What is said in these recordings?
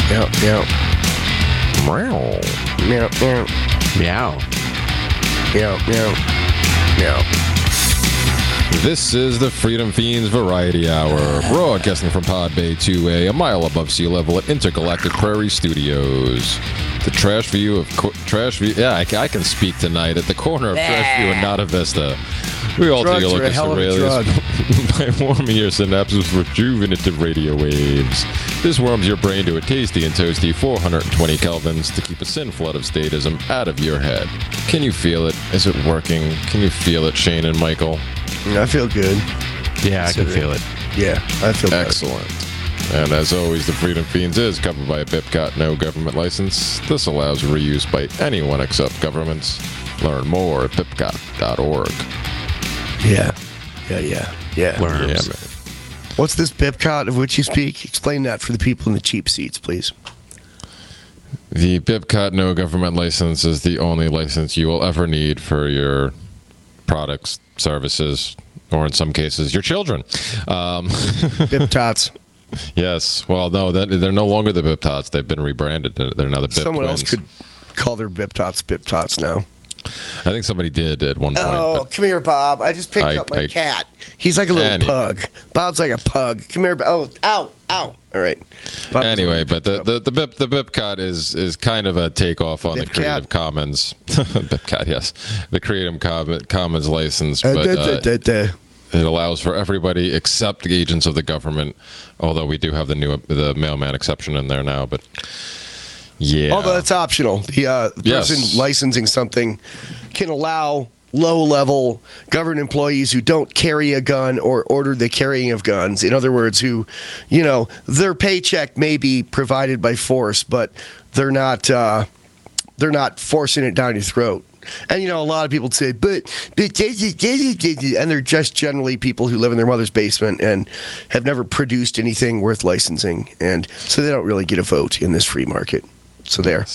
Meow, meow. Meow. Meow, meow. Meow. Meow, meow. Meow. This is the Freedom Fiends Variety Hour, broadcasting from Pod Bay 2A, a mile above sea level at Intergalactic Prairie Studios. The trash view of trash view. Yeah, I can speak tonight at the corner of Trash View and Nada Vista. We all take a look at Aurelius by warming your synapses with rejuvenative radio waves. This warms your brain to a tasty and toasty 420 kelvins to keep a sin flood of statism out of your head. Can you feel it? Is it working? Can you feel it, Shane and Michael? I feel good. Yeah, I can feel it. Yeah, I feel good. Excellent. And as always, the Freedom Fiends is covered by a BIPCOT no government license. This allows reuse by anyone except governments. Learn more at bipcot.org. Yeah. Worms. Yeah, man. What's this BIPCOT of which you speak? Explain that for the people in the cheap seats, please. The BIPCOT no government license is the only license you will ever need for your products, services, or in some cases, your children. BIPTOTs. Yes. Well, no, they're no longer the BIPTOTs. They've been rebranded. They're now the BIP Someone twins. else could call their BIPTOTs now. I think somebody did at one point. Oh, but come here, Bob. I just picked up my cat. He's like a little pug. Bob's like a pug. Come here. Oh, ow. All right. Bob anyway, but the BIPCOT is kind of a takeoff on the Creative Commons. BIPCOT, yes. The Creative Commons license. But it allows for everybody except the agents of the government, although we do have the mailman exception in there now. But yeah. Although that's optional. The person licensing something can allow low-level government employees who don't carry a gun or order the carrying of guns. In other words, who, their paycheck may be provided by force, but they're not forcing it down your throat. And, a lot of people say, but and they're just generally people who live in their mother's basement and have never produced anything worth licensing. And so they don't really get a vote in this free market. So there.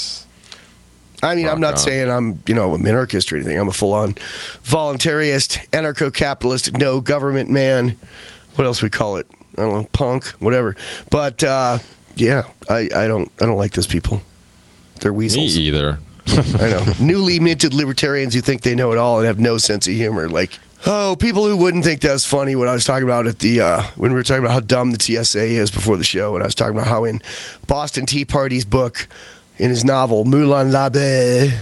I mean, I'm not saying I'm, a minarchist or anything. I'm a full-on voluntarist, anarcho-capitalist, no government man. What else we call it? I don't know, punk, whatever. But, yeah, I don't like those people. They're weasels. Me either. I know. Newly minted libertarians who think they know it all and have no sense of humor. Like, people who wouldn't think that was funny when I was talking about at the, when we were talking about how dumb the TSA is before the show, and I was talking about how in Boston Tea Party's book, in his novel, Moulin Labé,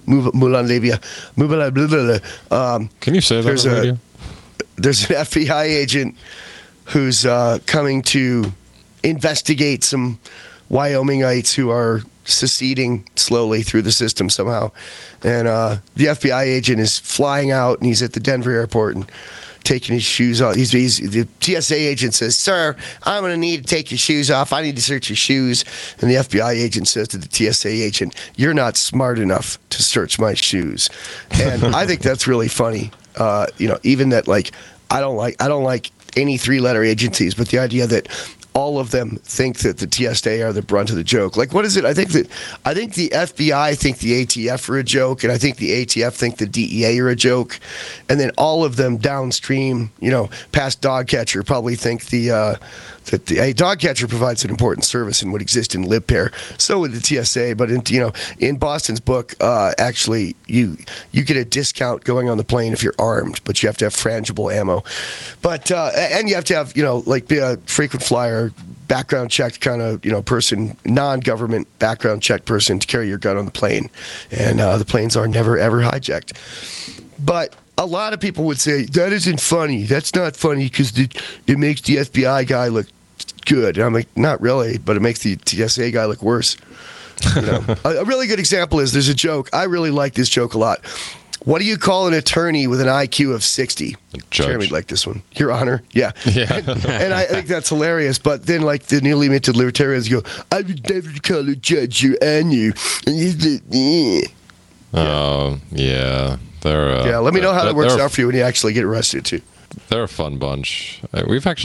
can you say that on the radio? There's an FBI agent who's coming to investigate some Wyomingites who are seceding slowly through the system somehow. And the FBI agent is flying out, and he's at the Denver airport and taking his shoes off. The TSA agent says, "Sir, I'm going to need to take your shoes off. I need to search your shoes." And the FBI agent says to the TSA agent, "You're not smart enough to search my shoes." And I think that's really funny. Even that, I don't like any three-letter agencies, but the idea that all of them think that the TSA are the brunt of the joke. Like, what is it? I think the FBI think the ATF are a joke, and I think the ATF think the DEA are a joke, and then all of them downstream, past Dogcatcher, probably think that the Dogcatcher provides an important service and would exist in LibPair. So would the TSA, but in Boston's book, actually you get a discount going on the plane if you're armed, but you have to have frangible ammo. But and you have to have be a frequent flyer, background checked kind of person, non-government background check person to carry your gun on the plane, and the planes are never ever hijacked. But a lot of people would say, that isn't funny. That's not funny because it makes the FBI guy look good. And I'm like, not really, but it makes the TSA guy look worse. A really good example is there's a joke. I really like this joke a lot. What do you call an attorney with an IQ of 60? Jeremy'd like this one. Your Honor. Yeah. And I think that's hilarious. But then, the newly minted libertarians go, I would never call a judge your honor. Oh, yeah. Let me know how that works out for you when you actually get arrested, too. They're a fun bunch. We've had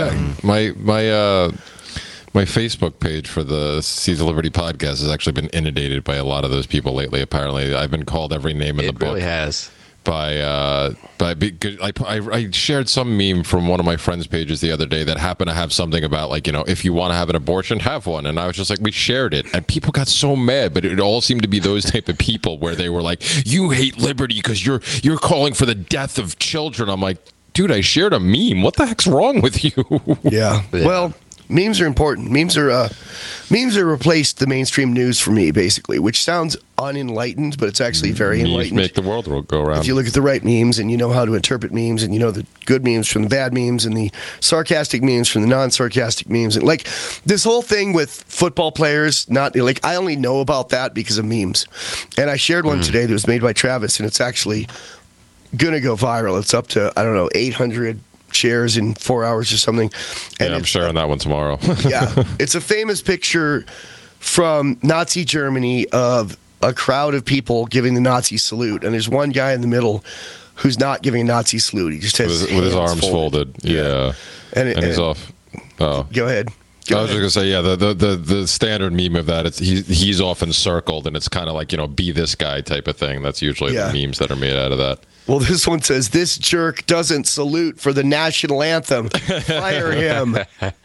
my Facebook page for the Seeds of Liberty podcast has actually been inundated by a lot of those people lately. Apparently, I've been called every name in the book. It really has. I shared some meme from one of my friends' pages the other day that happened to have something about, like, if you want to have an abortion, have one. And I was just like, we shared it, and people got so mad, but it all seemed to be those type of people where they were like, you hate liberty because you're calling for the death of children. I'm like, dude, I shared a meme. What the heck's wrong with you? Yeah. Well, memes are important. Memes are replaced the mainstream news for me, basically, which sounds unenlightened, but it's actually very enlightened. Make the world go around. If you look at the right memes and you know how to interpret memes, and you know the good memes from the bad memes and the sarcastic memes from the non-sarcastic memes, and like this whole thing with football players, not like I only know about that because of memes. And I shared one today that was made by Travis, and it's actually gonna go viral. It's up to 800 shares in 4 hours or something. And I'm sharing that one tomorrow. Yeah, it's a famous picture from Nazi Germany of a crowd of people giving the Nazi salute, and there's one guy in the middle who's not giving a Nazi salute. He just has with his arms folded. Yeah, and he's off. Oh, go ahead. I was just gonna say, yeah, the standard meme of that, he's often circled, and it's kind of like, be this guy type of thing. That's usually the memes that are made out of that. Well, this one says, this jerk doesn't salute for the national anthem. Fire him.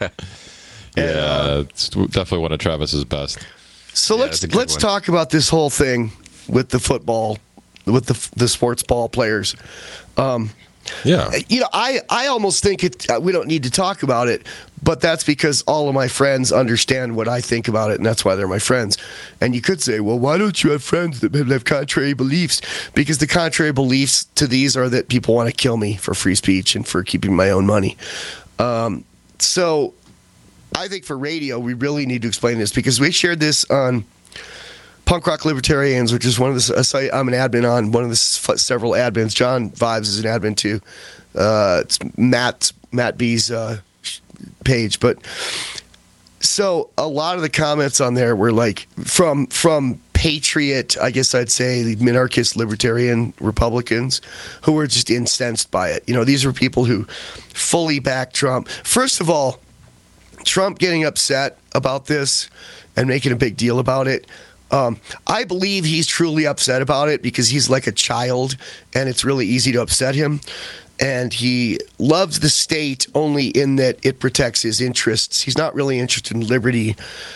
It's definitely one of Travis's best. So let's talk about this whole thing with the football, with the sports ball players. I almost think we don't need to talk about it, but that's because all of my friends understand what I think about it, and that's why they're my friends. And you could say, well, why don't you have friends that have contrary beliefs? Because the contrary beliefs to these are that people want to kill me for free speech and for keeping my own money. So I think for radio, we really need to explain this, because we shared this on Punk Rock Libertarians, which is one of the site I'm an admin on, one of the several admins. John Vives is an admin too. It's Matt B's page. But so a lot of the comments on there were like from patriot, I guess I'd say, the minarchist libertarian Republicans who were just incensed by it. These were people who fully back Trump. First of all, Trump getting upset about this and making a big deal about it, I believe he's truly upset about it because he's like a child and it's really easy to upset him. And he loves the state only in that it protects his interests. He's not really interested in liberty.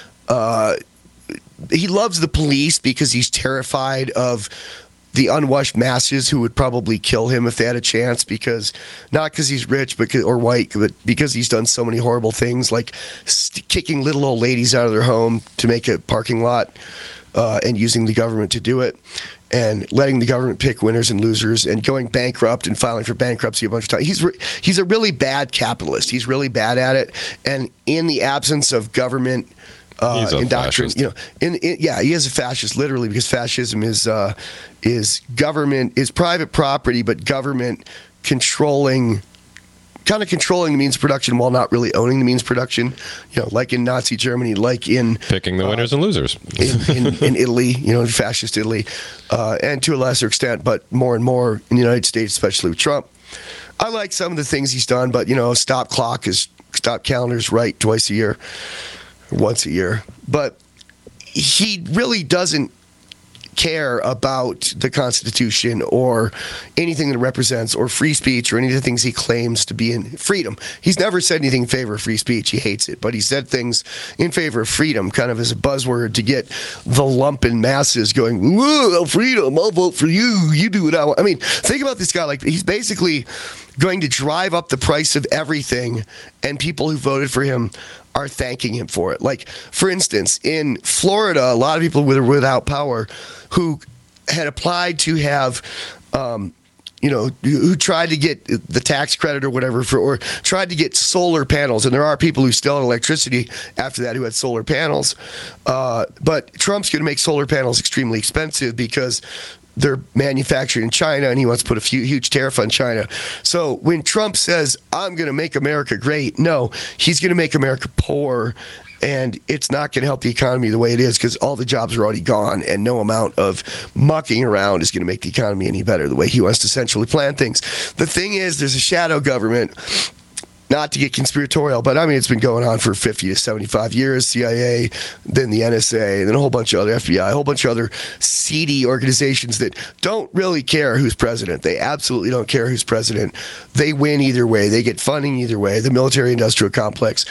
He loves the police because he's terrified of the unwashed masses who would probably kill him if they had a chance, not because he's rich or white, but because he's done so many horrible things, like kicking little old ladies out of their home to make a parking lot. And using the government to do it, and letting the government pick winners and losers, and going bankrupt and filing for bankruptcy a bunch of times. He's a really bad capitalist. He's really bad at it. And in the absence of government indoctrination, he is a fascist, literally, because fascism is government, is private property, but government controlling the means of production while not really owning the means of production, like in Nazi Germany, like in picking the winners and losers in Italy, fascist Italy, and to a lesser extent, but more and more in the United States, especially with Trump. I like some of the things he's done, but stop calendars right once a year, but he really doesn't care about the Constitution or anything that it represents or free speech or any of the things he claims to be in freedom. He's never said anything in favor of free speech. He hates it, but he said things in favor of freedom kind of as a buzzword to get the lumpen masses going, whoa, freedom, I'll vote for you. You do what I want. I mean, think about this guy. Like, he's basically going to drive up the price of everything, and people who voted for him are thanking him for it. Like, for instance, in Florida, a lot of people without power who had applied to have, who tried to get the tax credit or whatever or tried to get solar panels. And there are people who still had electricity after that who had solar panels. But Trump's going to make solar panels extremely expensive because they're manufactured in China, and he wants to put a huge tariff on China. So when Trump says, I'm going to make America great, no, he's going to make America poor, and it's not going to help the economy the way it is because all the jobs are already gone, and no amount of mucking around is going to make the economy any better the way he wants to centrally plan things. The thing is, there's a shadow government. not to get conspiratorial, but I mean, it's been going on for 50 to 75 years. CIA, then the NSA, then a whole bunch of other FBI, a whole bunch of other seedy organizations that don't really care who's president. They absolutely don't care who's president. They win either way. They get funding either way. The military-industrial complex,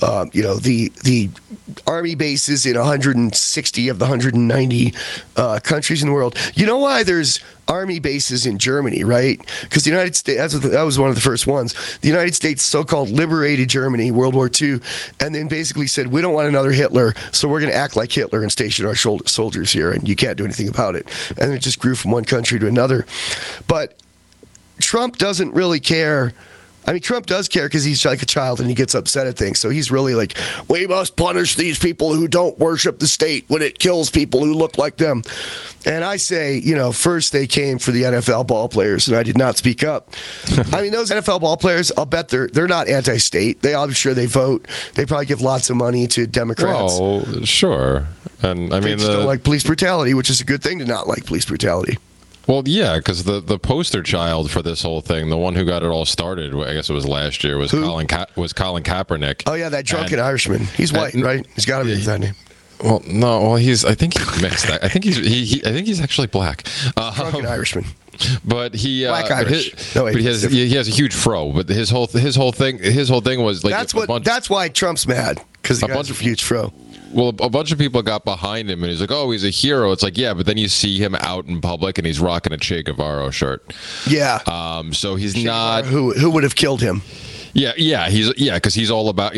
the army bases in 160 of the 190 countries in the world. You know why there's army bases in Germany, right? Because the United States, that was one of the first ones. The United States so-called liberated Germany, World War II, and then basically said, we don't want another Hitler, so we're going to act like Hitler and station our soldiers here, and you can't do anything about it. And it just grew from one country to another. But Trump doesn't really care. I mean, Trump does care because he's like a child and he gets upset at things. So he's really like, we must punish these people who don't worship the state when it kills people who look like them. And I say, first they came for the NFL ball players, and I did not speak up. I mean, those NFL ball players, I'll bet they're not anti-state. I'm sure they vote. They probably give lots of money to Democrats. Well, sure. And I mean, they just don't like police brutality, which is a good thing to not like police brutality. Well, yeah, because the poster child for this whole thing, the one who got it all started, I guess it was last year, was Colin Kaepernick. Oh yeah, that drunken Irishman. He's white, right? He's got to be that name. Well, no. Well, I think he's mixed. I think he's actually black. Drunken Irishman. But he Black Irish. But he has a huge fro. But his whole thing was like that's why Trump's mad, because the guy's a huge fro. Well, a bunch of people got behind him, and he's like, "Oh, he's a hero." It's like, yeah, but then you see him out in public, and he's rocking a Che Guevara shirt. Yeah. So he's che not Guevara, who would have killed him. Yeah, because he's all about,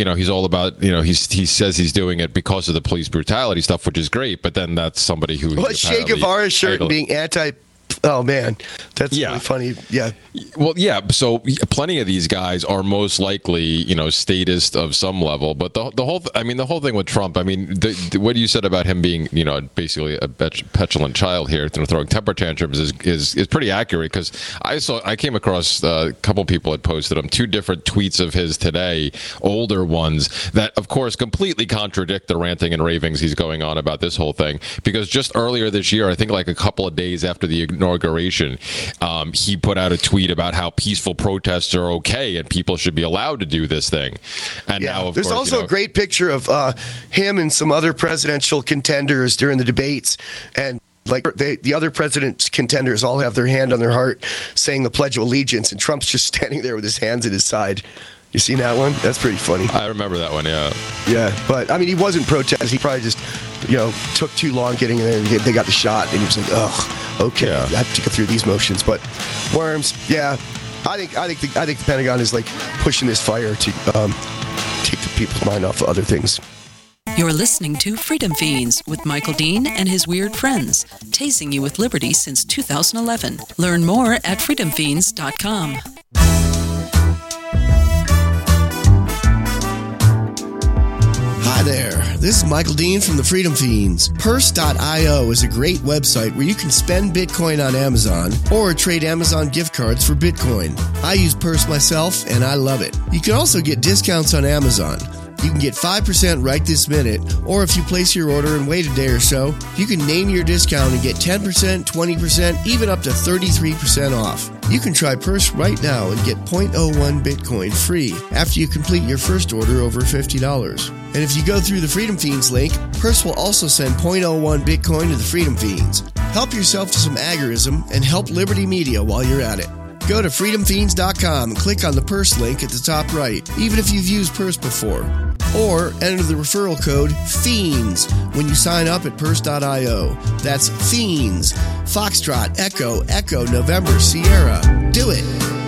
he says he's doing it because of the police brutality stuff, which is great. But then that's somebody who. Well, Che Guevara's shirt being anti. Oh man, that's really funny. Yeah. Well, yeah. So plenty of these guys are most likely, statist of some level. But the whole thing with Trump. I mean, what you said about him being, basically a petulant child here, throwing temper tantrums is pretty accurate. Because I came across a couple people had posted them, 2 different tweets of his today, older ones that, of course, completely contradict the ranting and ravings he's going on about this whole thing. Because just earlier this year, I think like a couple of days after the inauguration, he put out a tweet about how peaceful protests are okay and people should be allowed to do this thing. And now, of there's course, also a great picture of him and some other presidential contenders during the debates, and like the other president's contenders all have their hand on their heart saying the Pledge of Allegiance, and Trump's just standing there with his hands at his side. You seen that one? That's pretty funny. I remember that one, yeah. Yeah, but I mean, he wasn't protesting. He probably just, took too long getting in there, and they got the shot, and he was like, "Ugh, okay, I have to go through these motions." But worms, yeah, I think the Pentagon is like pushing this fire to take the people's mind off of other things. You're listening to Freedom Fiends with Michael Dean and his weird friends, tasing you with liberty since 2011. Learn more at freedomfiends.com. Hi there, this is Michael Dean from the Freedom Fiends. Purse.io is a great website where you can spend Bitcoin on Amazon or trade Amazon gift cards for Bitcoin. I use Purse myself and I love it. You can also get discounts on Amazon. You can get 5% right this minute, or if you place your order and wait a day or so, you can name your discount and get 10%, 20%, even up to 33% off. You can try Purse right now and get 0.01 Bitcoin free after you complete your first order over $50. And if you go through the Freedom Fiends link, Purse will also send 0.01 Bitcoin to the Freedom Fiends. Help yourself to some agorism and help Liberty Media while you're at it. Go to freedomfiends.com and click on the Purse link at the top right, even if you've used Purse before. Or enter the referral code FIENDS when you sign up at Purse.io. That's FIENDS. Foxtrot, Echo, Echo, November, Sierra. Do it.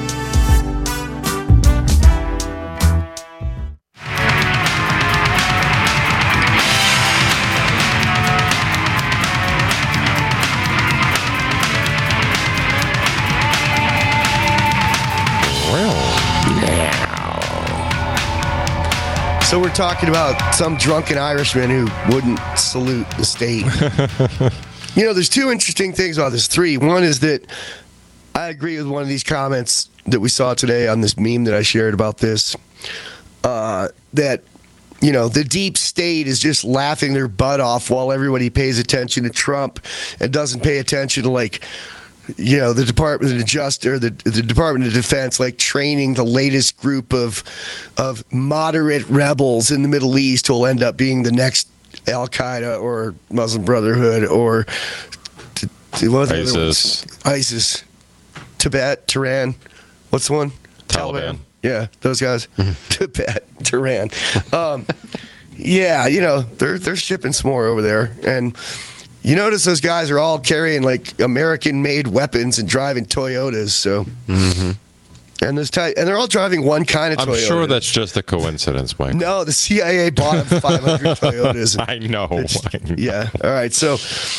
So we're talking about some drunken Irishman who wouldn't salute the state. There's 2 interesting things about this. 3. One is that I agree with one of these comments that we saw today on this meme that I shared about this, that, the deep state is just laughing their butt off while everybody pays attention to Trump and doesn't pay attention to, the Department of the Department of Defense, like training the latest group of moderate rebels in the Middle East who will end up being the next Al Qaeda or Muslim Brotherhood or what are the other ones? ISIS, Tibet, Tehran. What's the one? Taliban. Yeah, those guys. Tibet, Tehran. Yeah, they're shipping some more over there, and you notice those guys are all carrying like American-made weapons and driving Toyotas. So, and they're all driving one kind of Toyota. I'm sure that's just a coincidence, Mike. No, the CIA bought them 500 Toyotas. I know. Yeah. All right. So,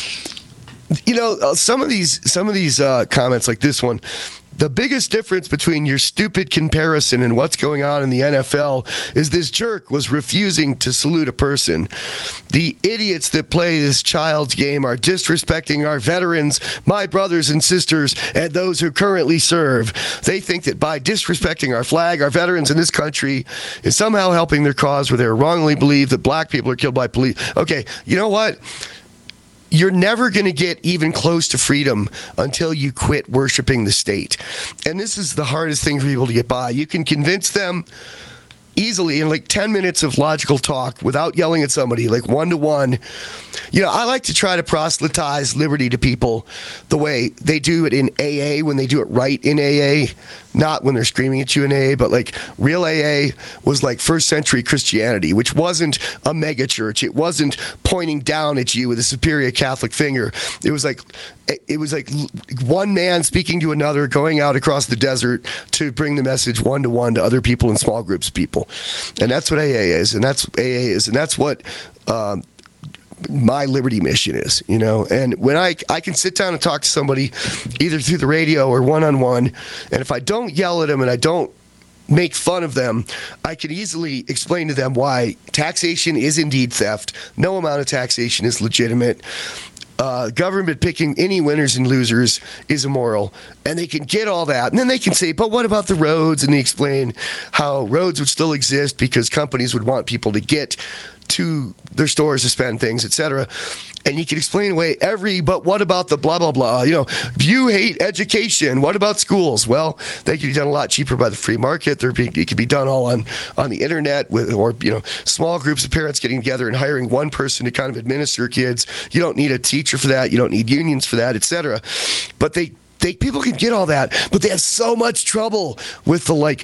some of these comments like this one. The biggest difference between your stupid comparison and what's going on in the NFL is this jerk was refusing to salute a person. The idiots that play this child's game are disrespecting our veterans, my brothers and sisters, and those who currently serve. They think that by disrespecting our flag, our veterans in this country is somehow helping their cause where they wrongly believe that black people are killed by police. Okay, you know what? You're never going to get even close to freedom until you quit worshiping the state. And this is the hardest thing for people to get by. You can convince them easily in like 10 minutes of logical talk without yelling at somebody, like one-to-one. I like to try to proselytize liberty to people the way they do it in AA, when they do it right in AA, not when they're screaming at you in AA, but like real AA was like first century Christianity, which wasn't a mega church. It wasn't pointing down at you with a superior Catholic finger. It was like one man speaking to another, going out across the desert to bring the message one-to-one to other people in small groups of people. And that's what AA is, and that's what my liberty mission is, and when I can sit down and talk to somebody either through the radio or one-on-one, and if I don't yell at them and I don't make fun of them, I can easily explain to them why taxation is indeed theft. No amount of taxation is legitimate. Government picking any winners and losers is immoral, and they can get all that, and then they can say, but what about the roads? And they explain how roads would still exist because companies would want people to get to their stores to spend things, etc. And you can explain away but what about the blah, blah, blah? You hate education. What about schools? Well, they can be done a lot cheaper by the free market. It can be done all on the internet or small groups of parents getting together and hiring one person to kind of administer kids. You don't need a teacher for that. You don't need unions for that, etc. But people can get all that, but they have so much trouble with the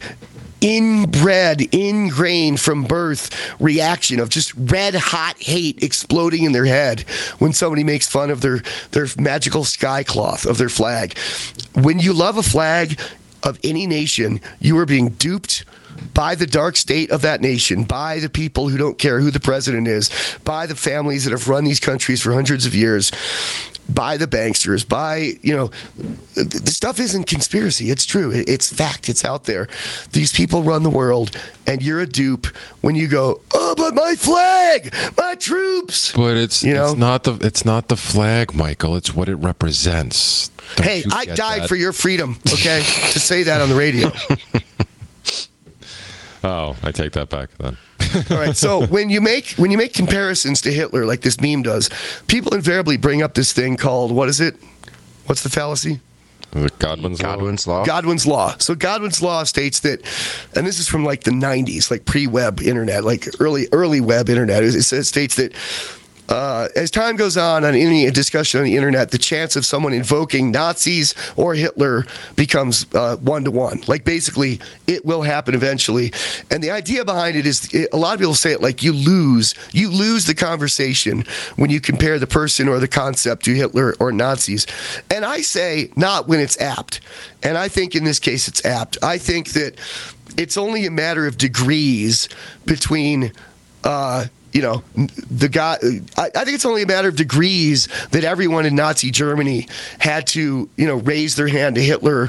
ingrained from birth reaction of just red hot hate exploding in their head when somebody makes fun of their magical sky cloth of their flag. When you love a flag of any nation, you are being duped by the dark state of that nation, by the people who don't care who the president is, by the families that have run these countries for hundreds of years, by the banksters, the stuff isn't conspiracy. It's true. It's fact. It's out there. These people run the world, and you're a dupe when you go, oh, but my flag, my troops. But it's not the flag, Michael. It's what it represents. Hey, I died for your freedom, okay, to say that on the radio. Oh, I take that back then. All right. So when you make comparisons to Hitler, like this meme does, people invariably bring up this thing called, what is it? What's the fallacy? Godwin's law. Godwin's law. So Godwin's law states that, and this is from like the 90s, like pre-web internet, like early web internet. It states that as time goes on any discussion on the internet, the chance of someone invoking Nazis or Hitler becomes 1-to-1. Like basically, it will happen eventually. And the idea behind it is, a lot of people say it like you lose the conversation when you compare the person or the concept to Hitler or Nazis. And I say not when it's apt. And I think in this case it's apt. I think that it's only a matter of degrees between the guy. I think it's only a matter of degrees that everyone in Nazi Germany had to, raise their hand to Hitler,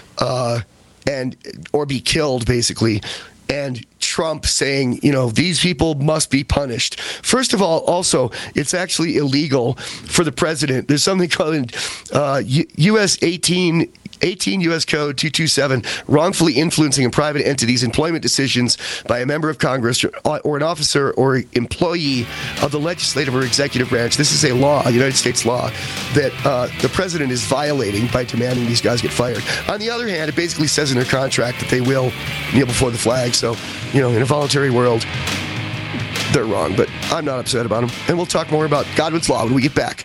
or be killed, basically. And Trump saying, these people must be punished. First of all, also, it's actually illegal for the president. There's something called U.S. 18 18 U.S. Code 227, wrongfully influencing a private entity's employment decisions by a member of Congress or an officer or employee of the legislative or executive branch. This is a law, a United States law, that the president is violating by demanding these guys get fired. On the other hand, it basically says in their contract that they will kneel before the flag. So, in a voluntary world, they're wrong. But I'm not upset about them. And we'll talk more about Godwin's Law when we get back.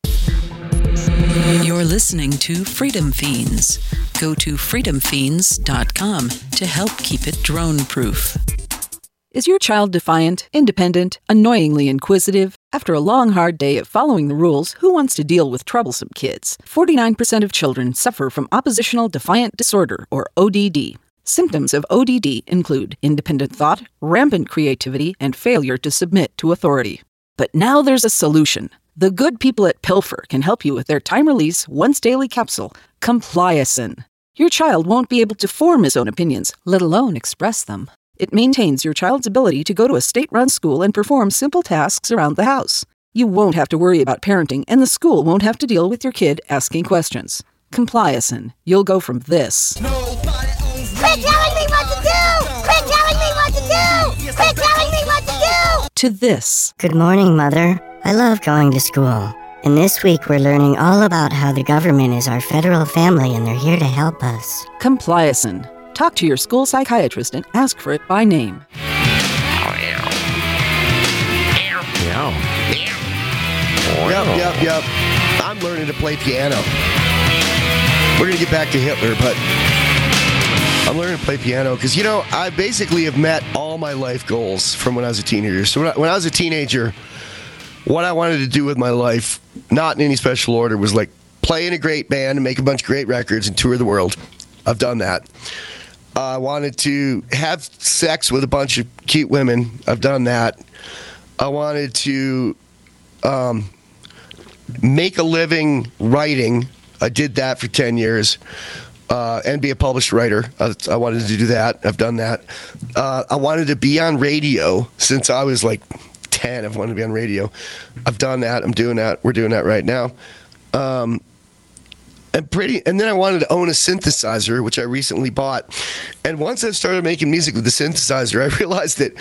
You're listening to Freedom Fiends. Go to freedomfiends.com to help keep it drone-proof. Is your child defiant, independent, annoyingly inquisitive? After a long, hard day of following the rules, who wants to deal with troublesome kids? 49% of children suffer from oppositional defiant disorder, or ODD. Symptoms of ODD include independent thought, rampant creativity, and failure to submit to authority. But now there's a solution. The good people at Pilfer can help you with their time-release, once-daily capsule, Compliacin. Your child won't be able to form his own opinions, let alone express them. It maintains your child's ability to go to a state-run school and perform simple tasks around the house. You won't have to worry about parenting, and the school won't have to deal with your kid asking questions. Compliacin. You'll go from this. Quit telling me what to do! Quit telling me what to do! Quit telling me what to do! To this. Good morning, Mother. I love going to school. And this week we're learning all about how the government is our federal family and they're here to help us. Compliacin. Talk to your school psychiatrist and ask for it by name. Yep. I'm learning to play piano. We're going to get back to Hitler, but I'm learning to play piano because, I basically have met all my life goals from when I was a teenager. So when I was a teenager, what I wanted to do with my life, not in any special order, was like play in a great band and make a bunch of great records and tour the world. I've done that. I wanted to have sex with a bunch of cute women. I've done that. I wanted to make a living writing. I did that for 10 years. And be a published writer. I wanted to do that. I've done that. I wanted to be on radio since I was like 10. I've wanted to be on radio. I've done that. I'm doing that. We're doing that right now. And then I wanted to own a synthesizer, which I recently bought. And once I started making music with the synthesizer, I realized that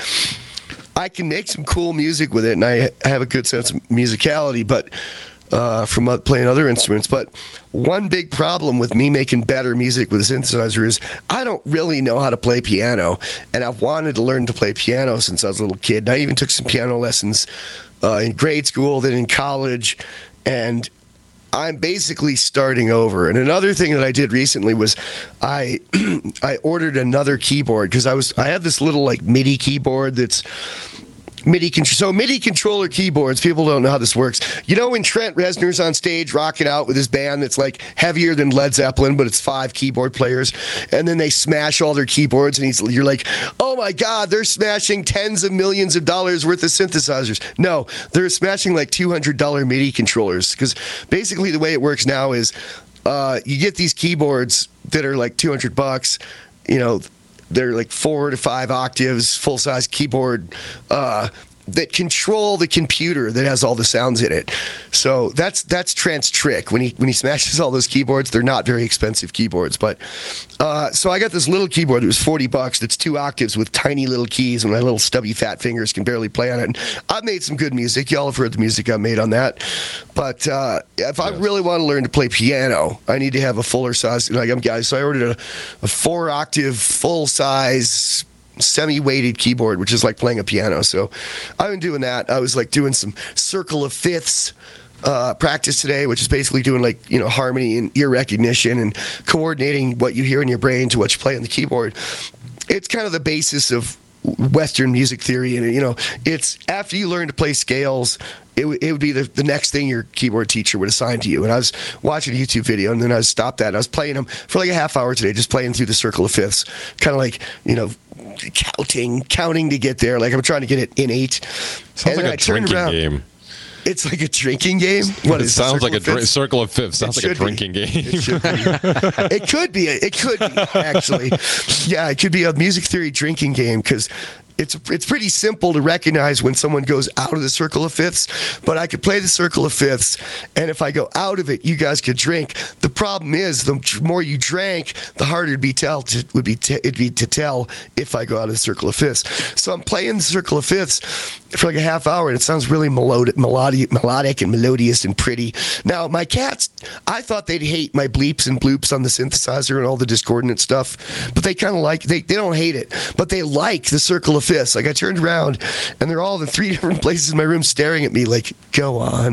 I can make some cool music with it, and I have a good sense of musicality, but from playing other instruments. But one big problem with me making better music with a synthesizer is I don't really know how to play piano, and I've wanted to learn to play piano since I was a little kid. And I even took some piano lessons in grade school, then in college, and I'm basically starting over. And another thing that I did recently was I ordered another keyboard because I have this little like MIDI keyboard that's MIDI controller keyboards. People don't know how this works. When Trent Reznor's on stage rocking out with his band that's like heavier than Led Zeppelin, but it's 5 keyboard players, and then they smash all their keyboards, and you're like, oh my God, they're smashing tens of millions of dollars worth of synthesizers. No, they're smashing like $200 MIDI controllers, because basically the way it works now is you get these keyboards that are like $200. They're like 4 to 5 octaves, full-size keyboard that control the computer that has all the sounds in it. So that's Trent's trick. When he smashes all those keyboards, they're not very expensive keyboards. But so I got this little keyboard that was $40 that's 2 octaves with tiny little keys, and my little stubby fat fingers can barely play on it. And I've made some good music. Y'all have heard the music I've made on that. But if I really want to learn to play piano, I need to have a fuller size. So I ordered a 4-octave, full-size, semi-weighted keyboard, which is like playing a piano. So I've been doing that. I was like doing some circle of fifths practice today, which is basically doing like harmony and ear recognition and coordinating what you hear in your brain to what you play on the keyboard. It's kind of the basis of Western music theory, and it's after you learn to play scales, it would be the next thing your keyboard teacher would assign to you. And I was watching a YouTube video, and then I stopped that, and I was playing them for like a half hour today, just playing through the circle of fifths, kind of like counting to get there. Like I'm trying to get it innate. Sounds like a drinking game. It's like a drinking game. What it sounds like a circle of fifths. Sounds like a drinking game. It could be actually. Yeah, it could be a music theory drinking game because it's pretty simple to recognize when someone goes out of the circle of fifths, but I could play the circle of fifths, and if I go out of it, you guys could drink. The problem is, the more you drank, the harder it'd be to tell if I go out of the circle of fifths. So I'm playing the circle of fifths for like a half hour, and it sounds really melodic and melodious and pretty. Now, my cats, I thought they'd hate my bleeps and bloops on the synthesizer and all the discordant stuff, but they kind of like, they don't hate it, but they like the circle of fifths. Like, I turned around, and they're all in 3 different places in my room staring at me like, go on.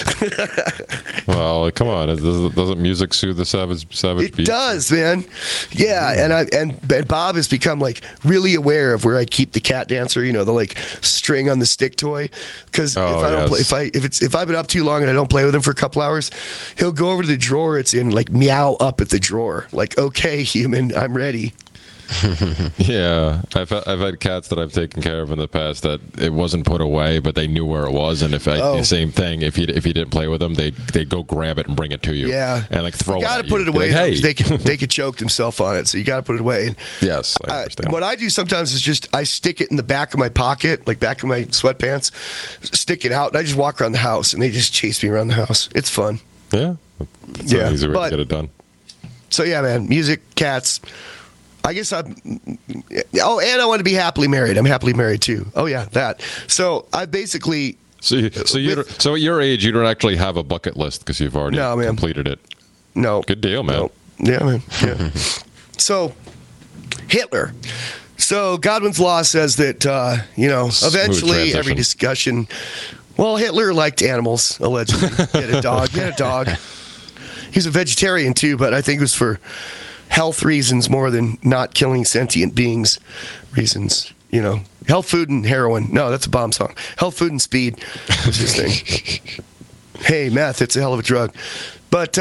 Well, come on. Doesn't music soothe the savage It beast? does, man. Yeah, and Bob has become like really aware of where I keep the cat dancer, the like string on the stick toy, because if I've been up too long and I don't play with him for a couple hours, he'll go over to the drawer it's in, like meow up at the drawer, like, okay, human, I'm ready. Yeah, I've had cats that I've taken care of in the past that it wasn't put away, but they knew where it was, and the same thing. If you didn't play with them, they go grab it and bring it to you. Yeah, and like throw it. You got to to put it away. Like, hey, they could choke themselves on it, so you got to put it away. And yes, I understand. What I do sometimes is just I stick it in the back of my pocket, like back of my sweatpants, stick it out, and I just walk around the house, and they just chase me around the house. It's fun. Yeah, it's an easy way to get it done. So yeah, man, music, cats. I guess and I want to be happily married. I'm happily married too. Oh yeah, that. So I basically. So at your age, you don't actually have a bucket list because you've already completed it. No. Good deal, man. No. Yeah, man. Yeah. So Hitler. So Godwin's Law says that eventually every discussion. Well, Hitler liked animals allegedly. He had a dog. He's a vegetarian too, but I think it was for health reasons more than not killing sentient beings reasons. Health, food, and heroin. No, that's a bomb song. Health, food, and speed was his thing. Hey, meth, it's a hell of a drug. But,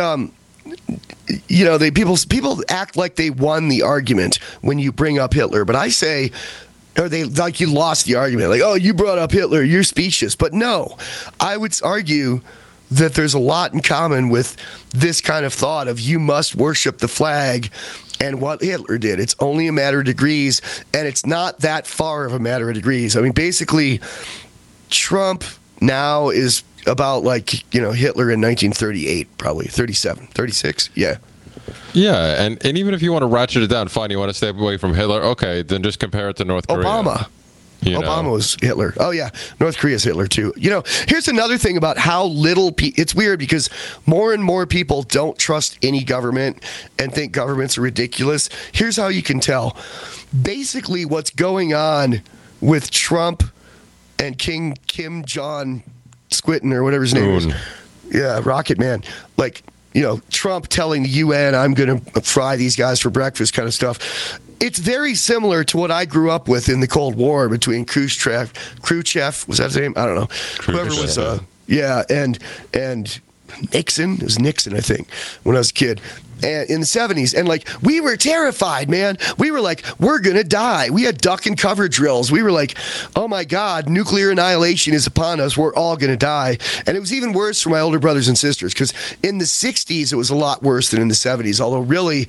people act like they won the argument when you bring up Hitler. But I say, or they like you lost the argument. Like, oh, you brought up Hitler, you're specious. But no, I would argue that there's a lot in common with this kind of thought of you must worship the flag and what Hitler did. It's only a matter of degrees, and it's not that far of a matter of degrees. I mean, basically, Trump now is about like, Hitler in 1938, probably 37, 36. Yeah. Yeah, and even if you want to ratchet it down, fine, you want to stay away from Hitler, okay, then just compare it to North Korea. Obama was Hitler. Oh, yeah. North Korea's Hitler, too. Here's another thing about how little it's weird because more and more people don't trust any government and think governments are ridiculous. Here's how you can tell. Basically, what's going on with Trump and Kim Jong Squinton or whatever his name is. Yeah, Rocket Man. Like, Trump telling the UN, I'm going to fry these guys for breakfast kind of stuff. It's very similar to what I grew up with in the Cold War between Khrushchev, was that his name? I don't know. Whoever was, and Nixon. It was Nixon, I think, when I was a kid. And in the 70s. And like, we were terrified, man. We were like, we're going to die. We had duck and cover drills. We were like, oh my God, nuclear annihilation is upon us. We're all going to die. And it was even worse for my older brothers and sisters because in the 60s, it was a lot worse than in the 70s. Although really,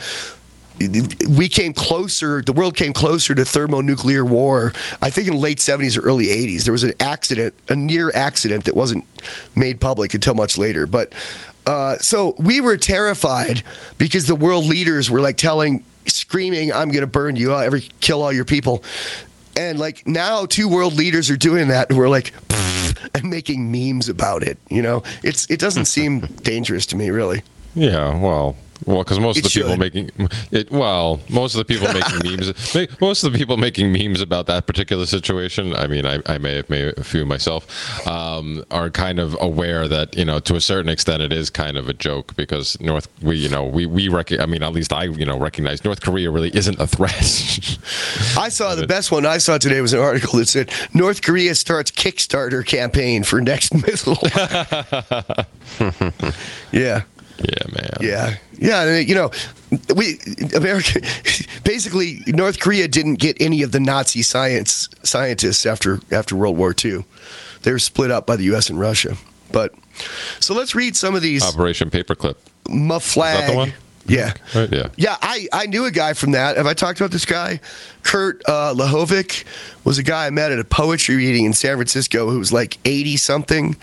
the world came closer to thermonuclear war, I think in the late 70s or early 80s. There was a near accident that wasn't made public until much later. But so we were terrified because the world leaders were like screaming, I'm going to burn you out, kill all your people. And like now 2 world leaders are doing that and we're like, and making memes about it. It doesn't seem dangerous to me, really. Yeah, well, because most of the people making memes about that particular situation. I mean, I may have made a few myself. Are kind of aware that to a certain extent it is kind of a joke because recognize North Korea really isn't a threat. I saw the best one I saw today was an article that said North Korea starts Kickstarter campaign for next missile. Yeah. Yeah, man. Yeah. America, basically, North Korea didn't get any of the Nazi scientists after World War II. They were split up by the U.S. and Russia. But so let's read some of these. Operation Paperclip. Muflag. Is that the one? Yeah. Right? Yeah. Yeah, I knew a guy from that. Have I talked about this guy? Kurt Lahovic was a guy I met at a poetry reading in San Francisco who was like 80-something,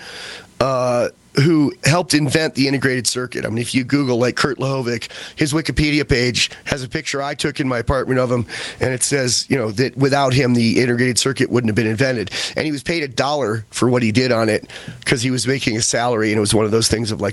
who helped invent the integrated circuit. I mean, if you Google like Kurt Lahovic, his Wikipedia page has a picture I took in my apartment of him, and it says, that without him, the integrated circuit wouldn't have been invented. And he was paid $1 for what he did on it because he was making a salary, and it was one of those things of like,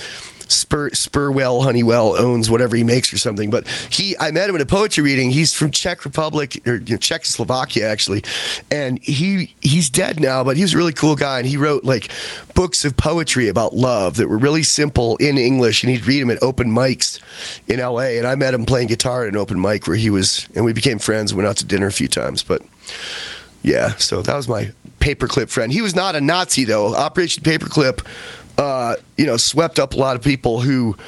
Spurwell Honeywell owns whatever he makes or something. But I met him at a poetry reading. He's from Czech Republic, or Czechoslovakia actually, and he's dead now. But he was a really cool guy, and he wrote like books of poetry about love that were really simple in English, and he'd read them at open mics in LA. And I met him playing guitar at an open mic where he was, and we became friends. Went out to dinner a few times, but. Yeah, so that was my paperclip friend. He was not a Nazi though. Operation Paperclip. Swept up a lot of people who,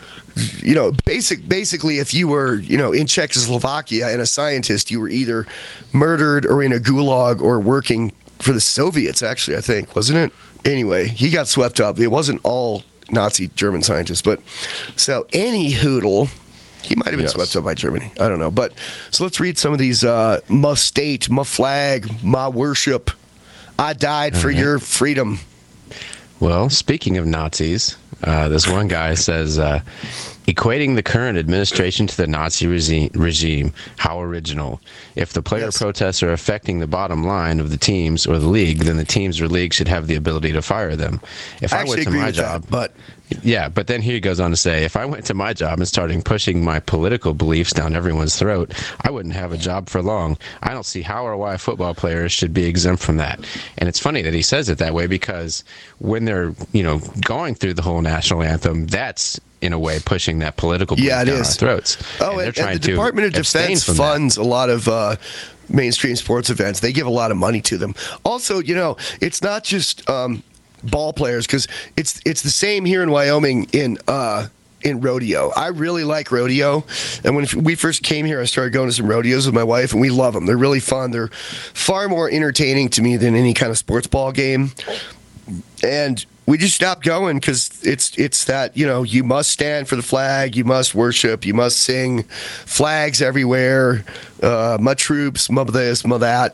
basically, if you were, in Czechoslovakia and a scientist, you were either murdered or in a gulag or working for the Soviets, actually, I think, wasn't it? Anyway, he got swept up. It wasn't all Nazi German scientists, but so any hoodle. He might have been swept up by Germany. I don't know. But so let's read some of these. My state, my flag, my worship. I died for your freedom. Well, speaking of Nazis, this one guy says, equating the current administration to the Nazi regime, how original. If the player protests are affecting the bottom line of the teams or the league, then the teams or league should have the ability to fire them. If I went to my job, but then he goes on to say, if I went to my job and started pushing my political beliefs down everyone's throat, I wouldn't have a job for long. I don't see how or why football players should be exempt from that. And it's funny that he says it that way because when they're, going through the whole national anthem, that's in a way pushing that political belief down our throats. Oh, and the Department of Defense funds a lot of mainstream sports events. They give a lot of money to them. Also, it's not just ball players, because it's the same here in Wyoming in rodeo. I really like rodeo, and when we first came here, I started going to some rodeos with my wife, and we love them. They're really fun. They're far more entertaining to me than any kind of sports ball game, and we just stopped going because it's that, you must stand for the flag, you must worship, you must sing, flags everywhere, my troops, my this, my that.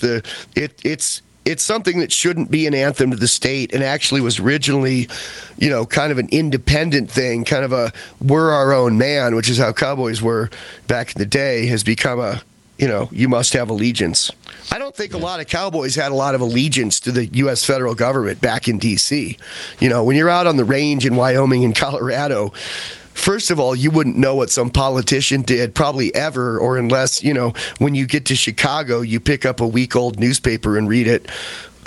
It's something that shouldn't be an anthem to the state, and actually was originally, kind of an independent thing, kind of a we're our own man, which is how cowboys were back in the day, has become a, you must have allegiance. I don't think a lot of cowboys had a lot of allegiance to the U.S. federal government back in D.C. When you're out on the range in Wyoming and Colorado, first of all, you wouldn't know what some politician did, probably ever, or unless, when you get to Chicago, you pick up a week-old newspaper and read it.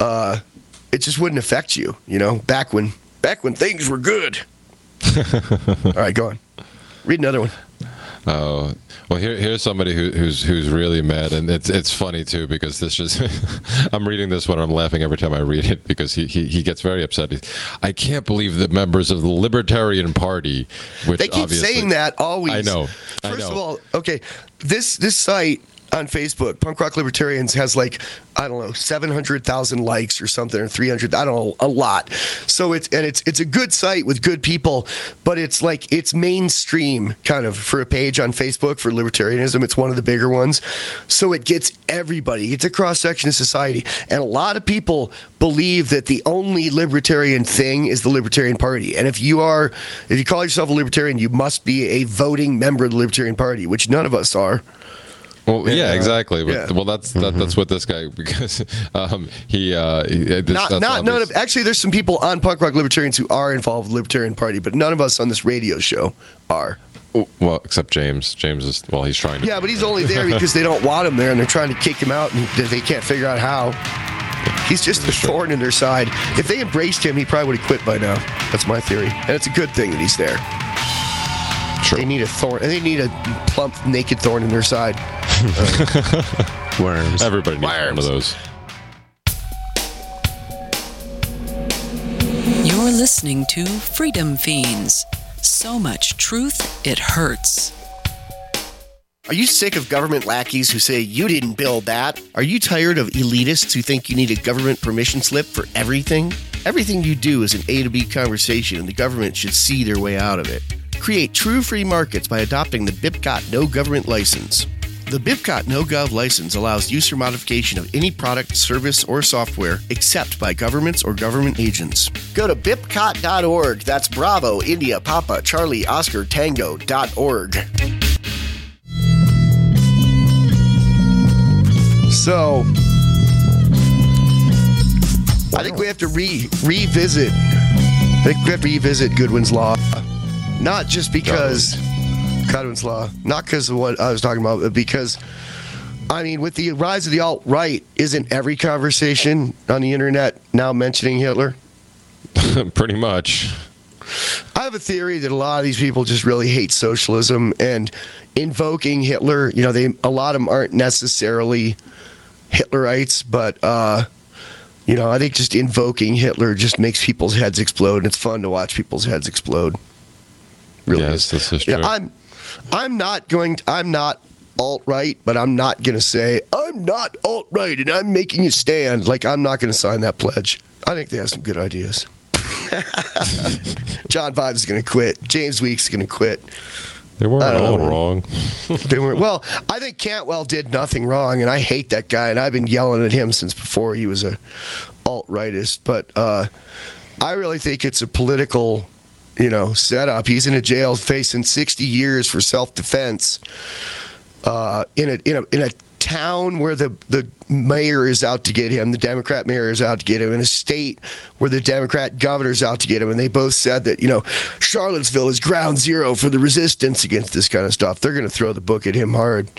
It just wouldn't affect you, back when things were good. All right, go on. Read another one. Oh, well, here's somebody who's really mad, and it's funny too, because this just I'm reading this one, I'm laughing every time I read it because he gets very upset. I can't believe that members of the Libertarian Party, which they keep saying that always. I know. First of all, okay, this site on Facebook, Punk Rock Libertarians, has 700,000 likes or something, or 300, I don't know, a lot. So it's a good site with good people, but it's mainstream kind of for a page on Facebook for libertarianism. It's one of the bigger ones. So it gets everybody. It's a cross section of society. And a lot of people believe that the only libertarian thing is the Libertarian Party. And if you call yourself a libertarian, you must be a voting member of the Libertarian Party, which none of us are. Well, yeah, exactly. But, well, that's what this guy, because actually, there's some people on Punk Rock Libertarians who are involved with the Libertarian Party, but none of us on this radio show are. Well, except James. James is, he's trying to. Yeah, but he's only there because they don't want him there, and they're trying to kick him out, and they can't figure out how. He's just a thorn in their side. If they embraced him, he probably would have quit by now. That's my theory, and it's a good thing that he's there. Sure. They need a thorn. They need a plump, naked thorn in their side. Worms. Everybody needs one of those. You're listening to Freedom Fiends. So much truth, it hurts. Are you sick of government lackeys who say you didn't build that? Are you tired of elitists who think you need a government permission slip for everything? Everything you do is an A to B conversation, and the government should see their way out of it. Create true free markets by adopting the BIPCOT No Government License. The BIPCOT No Gov license allows use or modification of any product, service, or software except by governments or government agents. Go to BIPCOT.org. That's Bravo, India, Papa, Charlie, Oscar, Tango.org. So, I think we have to revisit. I think we have to revisit Goodwin's Law. Not just because... Godwin's Law, not because of what I was talking about, but because, I mean, with the rise of the alt-right, isn't every conversation on the internet now mentioning Hitler? Pretty much. I have a theory that a lot of these people just really hate socialism, and invoking Hitler, you know, a lot of them aren't necessarily Hitlerites, but, you know, I think just invoking Hitler just makes people's heads explode, and it's fun to watch people's heads explode. Really yes, this is true. Yeah, I'm not alt-right, but I'm not going to say, I'm not alt-right and I'm making a stand. Like, I'm not going to sign that pledge. I think they have some good ideas. John Vibes is going to quit. James Weeks is going to quit. They weren't all wrong. They weren't. Well, I think Cantwell did nothing wrong, and I hate that guy, and I've been yelling at him since before he was a alt-rightist. But I really think it's a political... setup. He's in a jail facing 60 years for self-defense in a town where the mayor is out to get him, the Democrat mayor is out to get him, in a state where the Democrat governor is out to get him, and they both said that, Charlottesville is ground zero for the resistance against this kind of stuff. They're going to throw the book at him hard.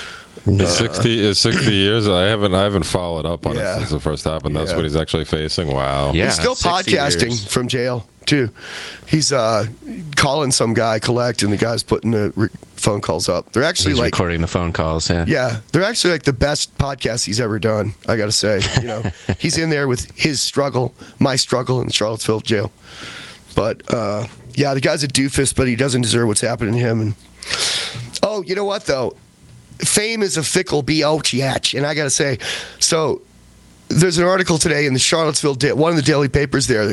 60 years. I haven't followed up on it since the first happened. That's what he's actually facing. Wow. Yeah, he's still podcasting from jail too. He's calling some guy collect, and the guy's putting the phone calls up. They're actually recording the phone calls. Yeah, they're actually like the best podcast he's ever done. I got to say, he's in there with his struggle, my struggle in Charlottesville jail. But the guy's a doofus, but he doesn't deserve what's happening to him. And you know what though? Fame is a fickle biatch, and I got to say, so there's an article today in the Charlottesville, one of the daily papers there.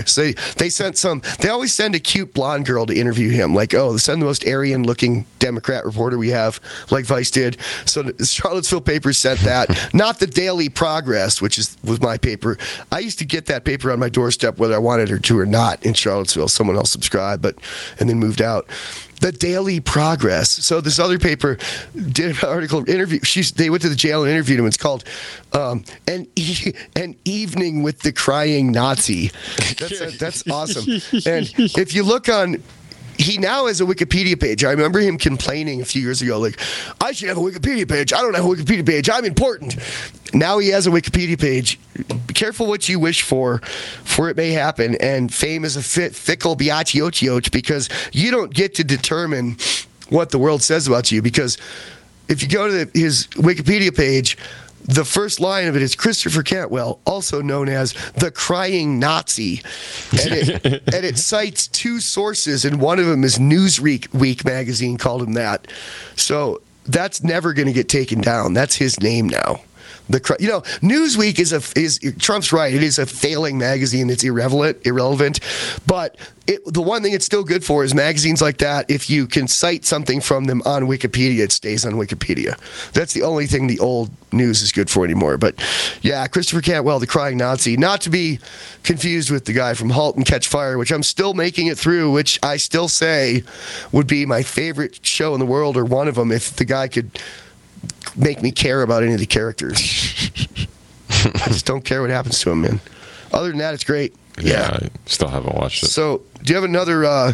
They always send a cute blonde girl to interview him, like, send the most Aryan-looking Democrat reporter we have, like Vice did. So the Charlottesville paper sent that, not the Daily Progress, which was my paper. I used to get that paper on my doorstep whether I wanted her to or not in Charlottesville. Someone else subscribed, and then moved out. The Daily Progress. So this other paper did an article interview. They went to the jail and interviewed him. It's called "An Evening with the Crying Nazi." That's awesome. And if you look on, he now has a Wikipedia page. I remember him complaining a few years ago, like, I should have a Wikipedia page. I don't have a Wikipedia page. I'm important. Now he has a Wikipedia page. Be careful what you wish for it may happen. And fame is a fickle biatch, because you don't get to determine what the world says about you. Because if you go to his Wikipedia page, the first line of it is Christopher Cantwell, also known as the Crying Nazi. And it cites two sources, and one of them is Newsweek magazine called him that. So that's never going to get taken down. That's his name now. Newsweek is Trump's right. It is a failing magazine that's irrelevant. But the one thing it's still good for is magazines like that. If you can cite something from them on Wikipedia, it stays on Wikipedia. That's the only thing the old news is good for anymore. But yeah, Christopher Cantwell, the Crying Nazi, not to be confused with the guy from *Halt and Catch Fire*, which I'm still making it through, which I still say would be my favorite show in the world, or one of them, if the guy could make me care about any of the characters. I just don't care what happens to him, man. Other than that, it's great. Yeah, I still haven't watched it. So, do you have another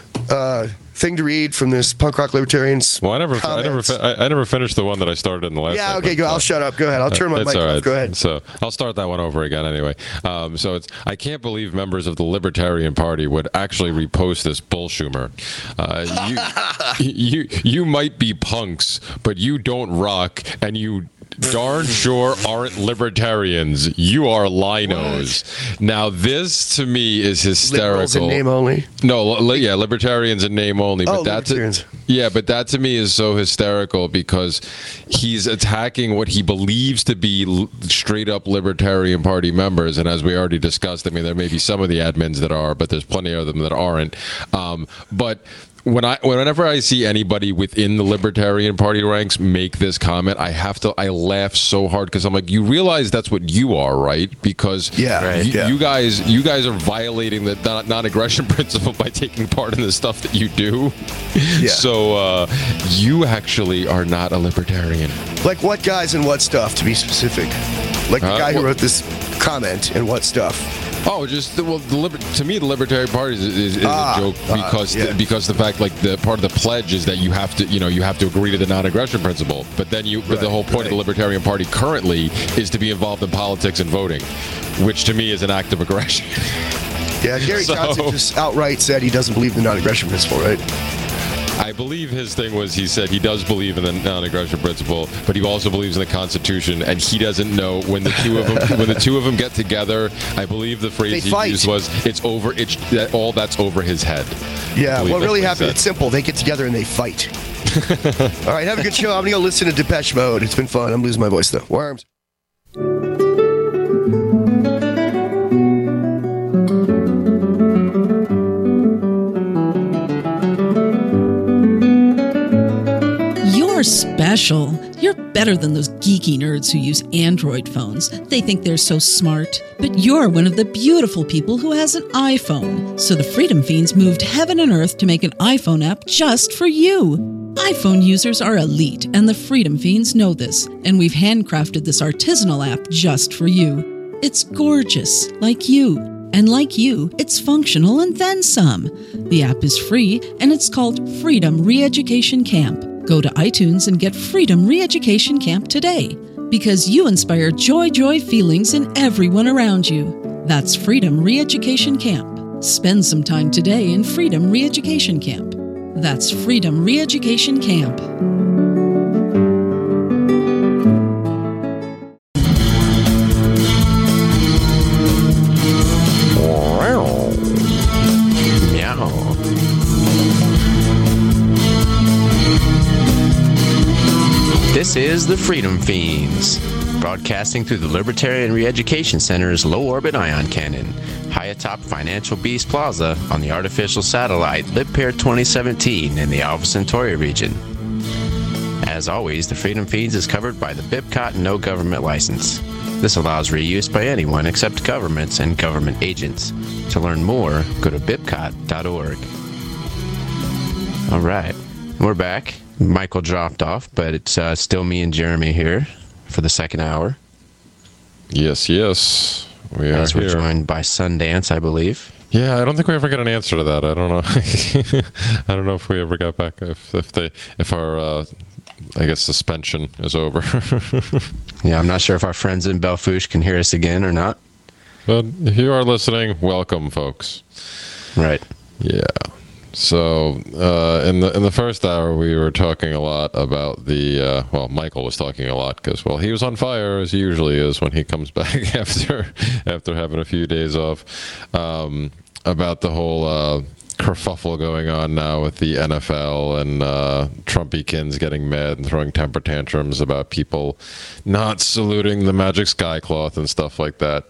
thing to read from this Punk Rock Libertarians? Well, I never finished the one that I started in the last. Yeah, okay, go. I'll shut up. Go ahead. I'll turn my mic off. Go ahead. So I'll start that one over again anyway. So I can't believe members of the Libertarian Party would actually repost this bullshumer. You might be punks, but you don't rock, and you darn sure aren't libertarians. You are linos. What? Now, this to me is hysterical. Liberals in name only? No, libertarians in name only. But but that to me is so hysterical, because he's attacking what he believes to be straight up Libertarian Party members. And as we already discussed, I mean, there may be some of the admins that are, but there's plenty of them that aren't. But whenever I see anybody within the Libertarian Party ranks make this comment, I laugh so hard because I'm like, you realize that's what you are, right? Because you guys are violating the non-aggression principle by taking part in the stuff that you do. Yeah. So you actually are not a libertarian. Like what guys and what stuff, to be specific? Like the guy who wrote this comment and what stuff? Oh, just to me, the Libertarian Party is a joke because the fact, like, the part of the pledge is that you have to agree to the non-aggression principle. But then but the whole point of the Libertarian Party currently is to be involved in politics and voting, which to me is an act of aggression. Yeah, Gary Johnson just outright said he doesn't believe in the non-aggression principle, right? I believe his thing was he said he does believe in the non-aggression principle, but he also believes in the Constitution, and he doesn't know when the two of them get together. I believe the phrase he used was all that's over his head. Yeah, what really happened? It's simple. They get together and they fight. All right, have a good show. I'm gonna go listen to Depeche Mode. It's been fun. I'm losing my voice though. Worms. You're special. You're better than those geeky nerds who use Android phones. They think they're so smart. But you're one of the beautiful people who has an iPhone. So the Freedom Fiends moved heaven and earth to make an iPhone app just for you. iPhone users are elite, and the Freedom Fiends know this. And we've handcrafted this artisanal app just for you. It's gorgeous, like you. And like you, it's functional and then some. The app is free, and it's called Freedom Re-Education Camp. Go to iTunes and get Freedom Re-Education Camp today. Because you inspire joy feelings in everyone around you. That's Freedom Re-Education Camp. Spend some time today in Freedom Re-Education Camp. That's Freedom Re-Education Camp. This is the Freedom Fiends, broadcasting through the Libertarian Re-Education Center's low-orbit ion cannon, high atop Financial Beast Plaza on the artificial satellite LibPair 2017 in the Alpha Centauri region. As always, the Freedom Fiends is covered by the BIPCOT No Government License. This allows reuse by anyone except governments and government agents. To learn more, go to bipcot.org. All right, we're back. Michael dropped off, but it's still me and Jeremy here for the second hour. Yes. We are As we're here. joined by Sundance, I believe. Yeah, I don't think we ever got an answer to that. I don't know. I don't know if we ever got back if our I guess suspension is over. Yeah, I'm not sure if our friends in Belfouche can hear us again or not. But if you are listening, welcome, folks. Right. Yeah. So in the first hour, we were talking a lot about the Michael was talking a lot because he was on fire as he usually is when he comes back after having a few days off, about the whole kerfuffle going on now with the NFL and Trumpykins getting mad and throwing temper tantrums about people not saluting the Magic Sky Cloth and stuff like that.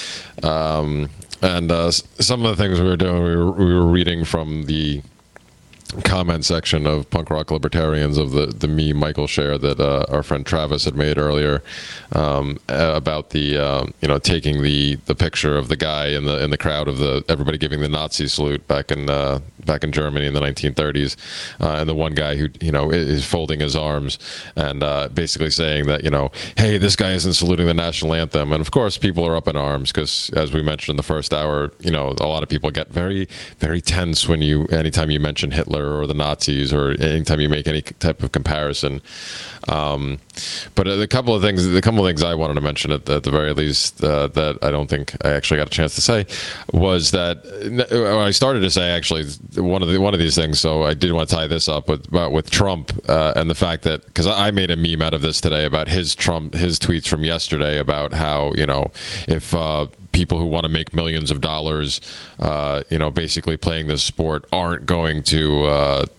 And some of the things we were doing, we were reading from the comment section of Punk Rock Libertarians of the meme Michael shared that our friend Travis had made earlier, about the taking the picture of the guy in the crowd of everybody giving the Nazi salute back in Germany in the 1930s, and the one guy who is folding his arms and basically saying that hey, this guy isn't saluting the national anthem. And of course people are up in arms because, as we mentioned in the first hour, a lot of people get very, very tense anytime you mention Hitler or the Nazis or anytime you make any type of comparison. But a couple of things I wanted to mention at the very least that I don't think I actually got a chance to say was that I started to say actually one of these things. So I did want to tie this up with Trump and the fact that, because I made a meme out of this today about his tweets from yesterday about how if people who want to make millions of dollars basically playing this sport aren't going to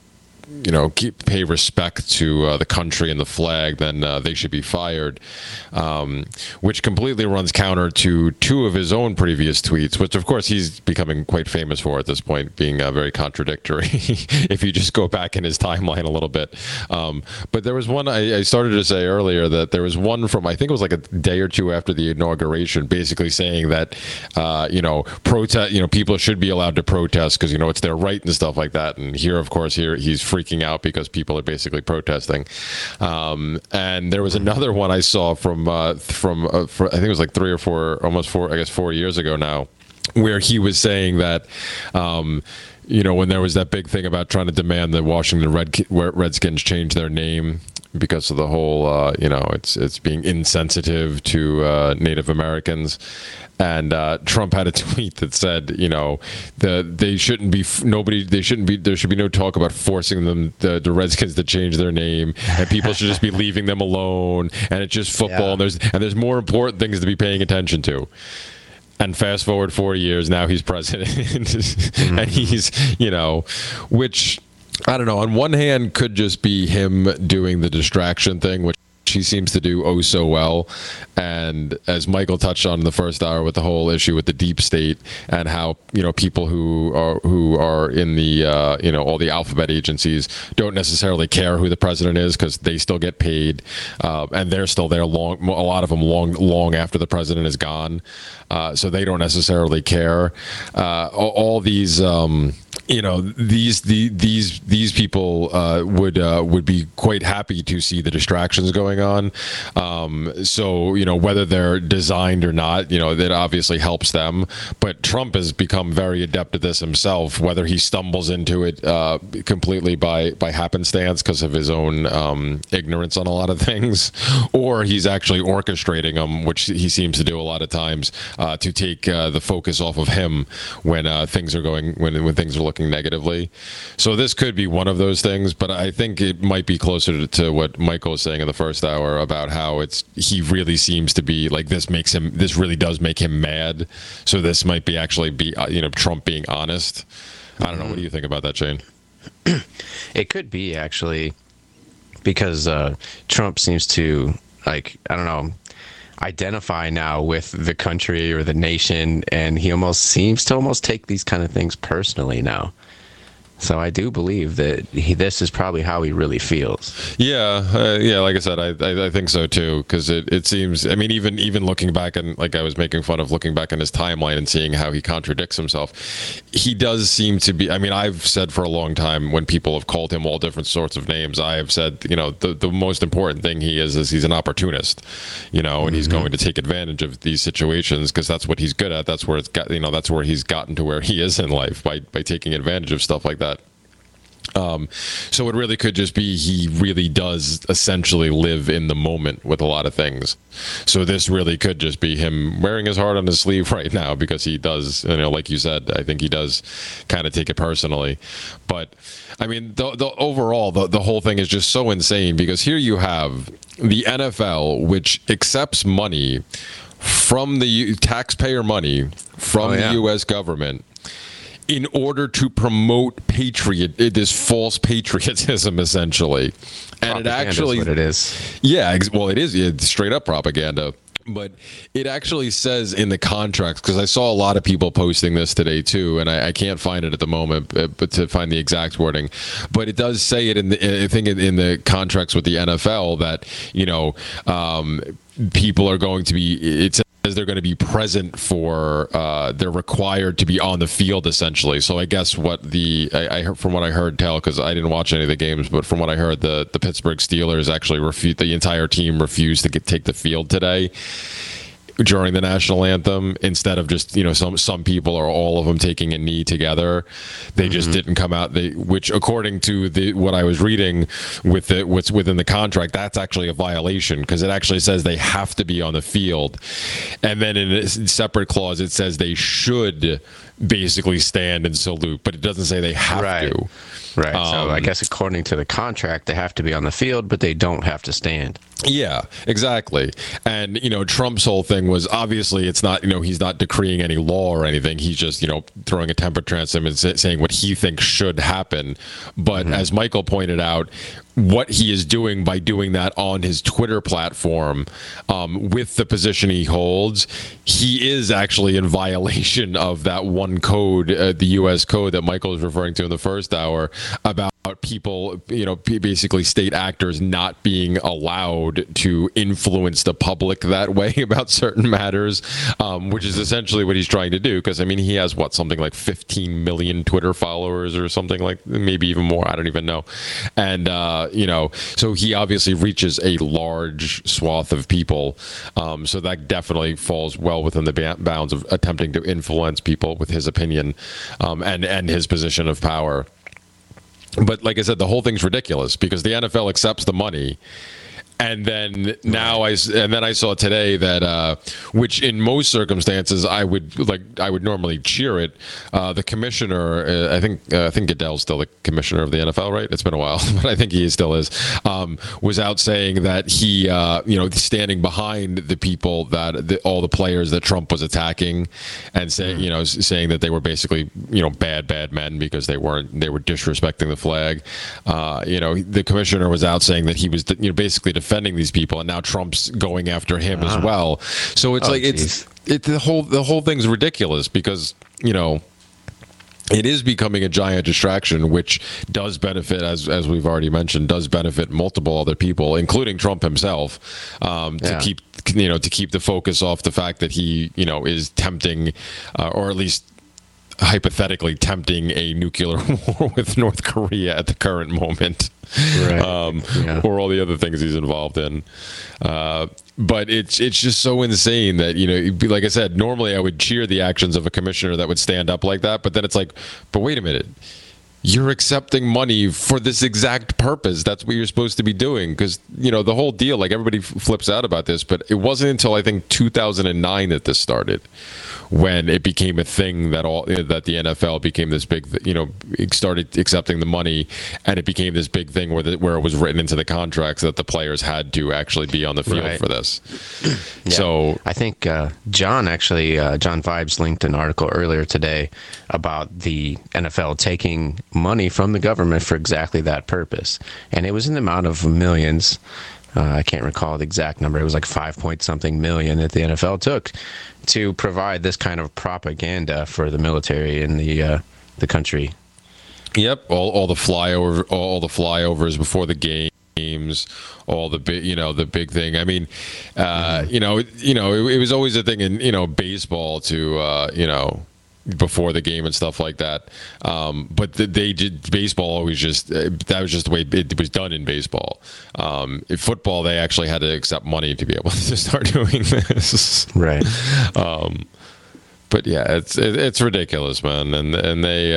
pay respect to the country and the flag, then they should be fired, which completely runs counter to two of his own previous tweets, which of course he's becoming quite famous for at this point, being very contradictory if you just go back in his timeline a little bit. But there was one I started to say earlier, that there was one from, I think it was like a day or two after the inauguration, basically saying that people should be allowed to protest because it's their right and stuff like that. And here, of course, he's freaking out because people are basically protesting. And there was another one I saw from I think it was like 3 or 4, almost 4 years ago now, where he was saying that when there was that big thing about trying to demand that Washington Redskins change their name because of the whole it's being insensitive to Native Americans. And Trump had a tweet that said, there should be no talk about forcing them, the Redskins, to change their name, and people should just be leaving them alone. And it's just football, and there's more important things to be paying attention to. And fast forward 4 years, now he's president, and he's, which, I don't know, on one hand could just be him doing the distraction thing, which he seems to do oh so well. And as Michael touched on in the first hour with the whole issue with the deep state and how people who are in the all the alphabet agencies don't necessarily care who the president is because they still get paid, and they're still there a lot of them long after the president is gone, so they don't necessarily care. All these these people would be quite happy to see the distractions going on. So whether they're designed or not, that obviously helps them. But Trump has become very adept at this himself. Whether he stumbles into it completely by happenstance because of his own ignorance on a lot of things, or he's actually orchestrating them, which he seems to do a lot of times, to take the focus off of him when things are looking negatively. So this could be one of those things, but I think it might be closer to what Michael was saying in the first hour about how he really seems to be like, this really does make him mad. So this might be Trump being honest. I don't know. What do you think about that, Shane? It could be, actually, because Trump seems to, identify now with the country or the nation, and he seems to take these kind of things personally now. So I do believe that this is probably how he really feels. Yeah. Like I said, I think so too, because it seems. I mean, even looking back, and like I was making fun of looking back on his timeline and seeing how he contradicts himself, he does seem to be. I mean, I've said for a long time when people have called him all different sorts of names, I have said, the most important thing he is he's an opportunist, and he's going to take advantage of these situations because that's what he's good at. That's where it's got. That's where he's gotten to where he is in life by taking advantage of stuff like that. So it really could just be he really does essentially live in the moment with a lot of things. So this really could just be him wearing his heart on his sleeve right now because he does, like you said, I think he does kind of take it personally. But I mean, the overall, the whole thing is just so insane because here you have the NFL, which accepts money from the taxpayer money from the U.S. government in order to promote this false patriotism, essentially. And it actually, is what it is. Yeah, well, it is. It's straight up propaganda. But it actually says in the contracts, because I saw a lot of people posting this today too, and I can't find it at the moment, but to find the exact wording. But it does say it in the contracts with the NFL that people are going to be. It says they're going to be present for. They're required to be on the field essentially. So I guess what I heard from what I heard tell, because I didn't watch any of the games, but from what I heard, the Pittsburgh Steelers actually the entire team refused to take the field today during the national anthem, instead of just some people or all of them taking a knee together. They just didn't come out, which according to what I was reading with what's within the contract, that's actually a violation because it actually says they have to be on the field, and then in a separate clause it says they should basically stand and salute, but it doesn't say they have to. Right. So I guess according to the contract, they have to be on the field, but they don't have to stand. Yeah, exactly. And, Trump's whole thing was obviously it's not, he's not decreeing any law or anything. He's just, throwing a temper tantrum and saying what he thinks should happen. But as Michael pointed out, what he is doing by doing that on his Twitter platform, with the position he holds, he is actually in violation of that one code, the U.S. code that Michael was referring to in the first hour, about people, basically state actors not being allowed to influence the public that way about certain matters, which is essentially what he's trying to do. Because, he has, something like 15 million Twitter followers or something like, maybe even more. I don't even know. And, so he obviously reaches a large swath of people. So that definitely falls well within the bounds of attempting to influence people with his opinion, and his position of power. But like I said, the whole thing's ridiculous because the NFL accepts the money. And then I saw today that, which in most circumstances I would normally cheer it. The commissioner, I think Goodell's still the commissioner of the NFL, right? It's been a while, but I think he still is. Was out saying that he, standing behind the people that all the players that Trump was attacking, and saying, saying that they were basically, bad men because they were disrespecting the flag. The commissioner was out saying that he was, basically defending these people, and now Trump's going after him as well. So it's the whole thing's ridiculous because it is becoming a giant distraction, which does benefit, as we've already mentioned, does benefit multiple other people, including Trump himself, to keep the focus off the fact that he is tempting, or at least hypothetically tempting, a nuclear war with North Korea at the current moment, right. Or all the other things he's involved in. But it's just so insane that, like I said, normally I would cheer the actions of a commissioner that would stand up like that. But then it's like, but wait a minute. You're accepting money for this exact purpose. That's what you're supposed to be doing. Because, the whole deal, like everybody flips out about this, but it wasn't until I think 2009 that this started, when it became a thing that the NFL became this big, started accepting the money, and it became this big thing where it was written into the contracts that the players had to actually be on the field for this. Yeah. So I think John Vibes linked an article earlier today about the NFL taking money from the government for exactly that purpose, and it was in the amount of millions. I can't recall the exact number. It was like 5-point-something million that the NFL took to provide this kind of propaganda for the military in the country. Yep, all the flyovers before the games, all the big, the big thing. I mean, it was always a thing in baseball to before the game and stuff like that. But they did baseball always just, that was just the way it was done in baseball. In football, they actually had to accept money to be able to start doing this. Right. But yeah, it's ridiculous, man. And they,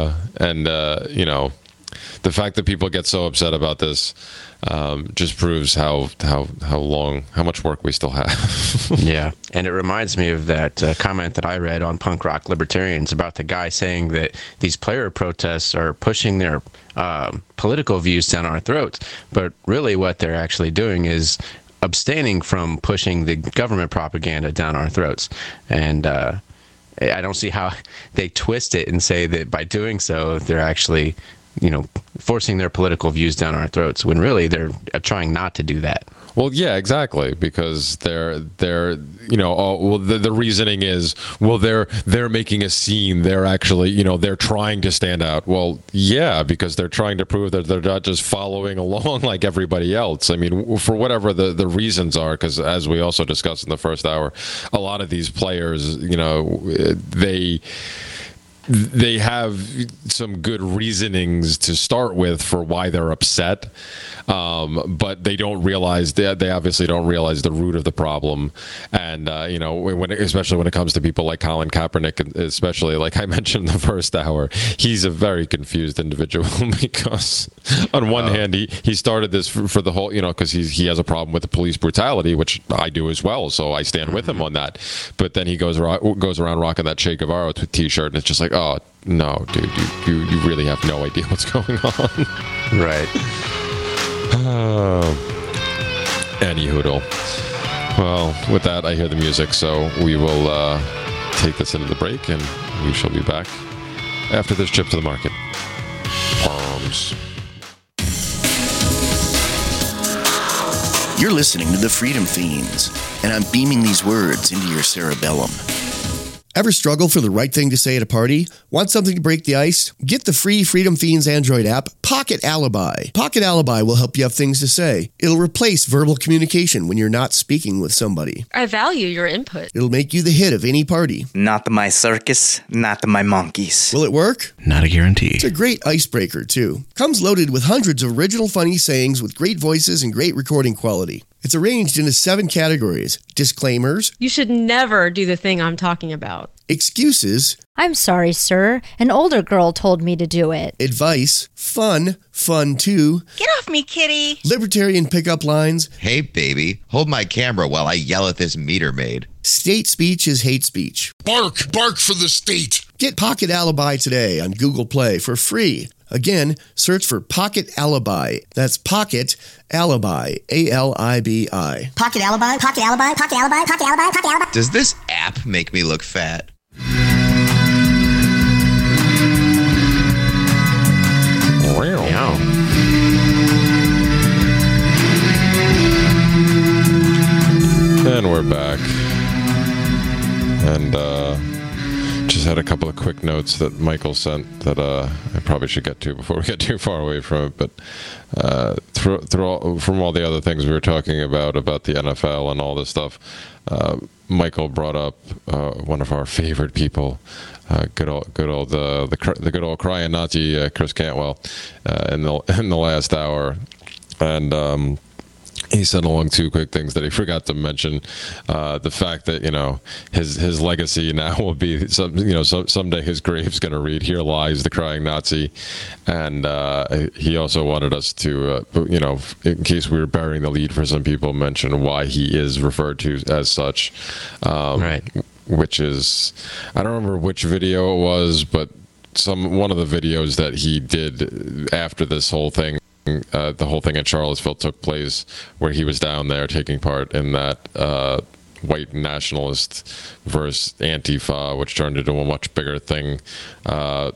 the fact that people get so upset about this just proves how much work we still have. Yeah, and it reminds me of that comment that I read on Punk Rock Libertarians about the guy saying that these player protests are pushing their political views down our throats, but really what they're actually doing is abstaining from pushing the government propaganda down our throats. And I don't see how they twist it and say that by doing so they're actually forcing their political views down our throats, when really they're trying not to do that. Well, yeah, exactly, because the reasoning is, well, they're making a scene. They're actually, they're trying to stand out. Well, yeah, because they're trying to prove that they're not just following along like everybody else. I mean, for whatever the reasons are, because as we also discussed in the first hour, a lot of these players, they have some good reasonings to start with for why they're upset, but they don't realize they obviously don't realize the root of the problem. And especially when it comes to people like Colin Kaepernick, especially like I mentioned in the first hour, he's a very confused individual because on one hand he started this for the whole, because he has a problem with the police brutality, which I do as well, so I stand with him on that. But then he goes around rocking that Che Guevara t-shirt, and it's just like, oh, no, dude, you really have no idea what's going on. Right. Any hoodle. Well, with that, I hear the music, so we will take this into the break, and we shall be back after this trip to the market. Arms. You're listening to the Freedom Fiends, and I'm beaming these words into your cerebellum. Ever struggle for the right thing to say at a party? Want something to break the ice? Get the free Freedom Fiends Android app, Pocket Alibi. Pocket Alibi will help you have things to say. It'll replace verbal communication when you're not speaking with somebody. I value your input. It'll make you the hit of any party. Not my circus, not my monkeys. Will it work? Not a guarantee. It's a great icebreaker, too. Comes loaded with hundreds of original funny sayings with great voices and great recording quality. It's arranged into 7 categories. Disclaimers. You should never do the thing I'm talking about. Excuses. I'm sorry, sir. An older girl told me to do it. Advice. Fun too. Get off me, kitty. Libertarian pickup lines. Hey, baby, hold my camera while I yell at this meter maid. State speech is hate speech. Bark for the state. Get Pocket Alibi today on Google Play for free. Again, search for Pocket Alibi. That's Pocket Alibi, A-L-I-B-I. Pocket alibi, pocket alibi, pocket alibi, pocket alibi, pocket alibi. Does this app make me look fat? Wow. And we're back. And just had a couple of quick notes that Michael sent that I probably should get to before we get too far away from it. But from all the other things we were talking about the NFL and all this stuff, Michael brought up one of our favorite people, the good old crying Nazi Chris Cantwell in the last hour, and he said along 2 quick things that he forgot to mention. The fact that, his legacy now will be someday his grave's going to read, "Here lies the crying Nazi." And he also wanted us to, in case we were burying the lead for some people, mention why he is referred to as such. Right. Which is, I don't remember which video it was, but one of the videos that he did after this whole thing, the whole thing at Charlottesville took place, where he was down there taking part in that white nationalist versus Antifa, which turned into a much bigger thing. I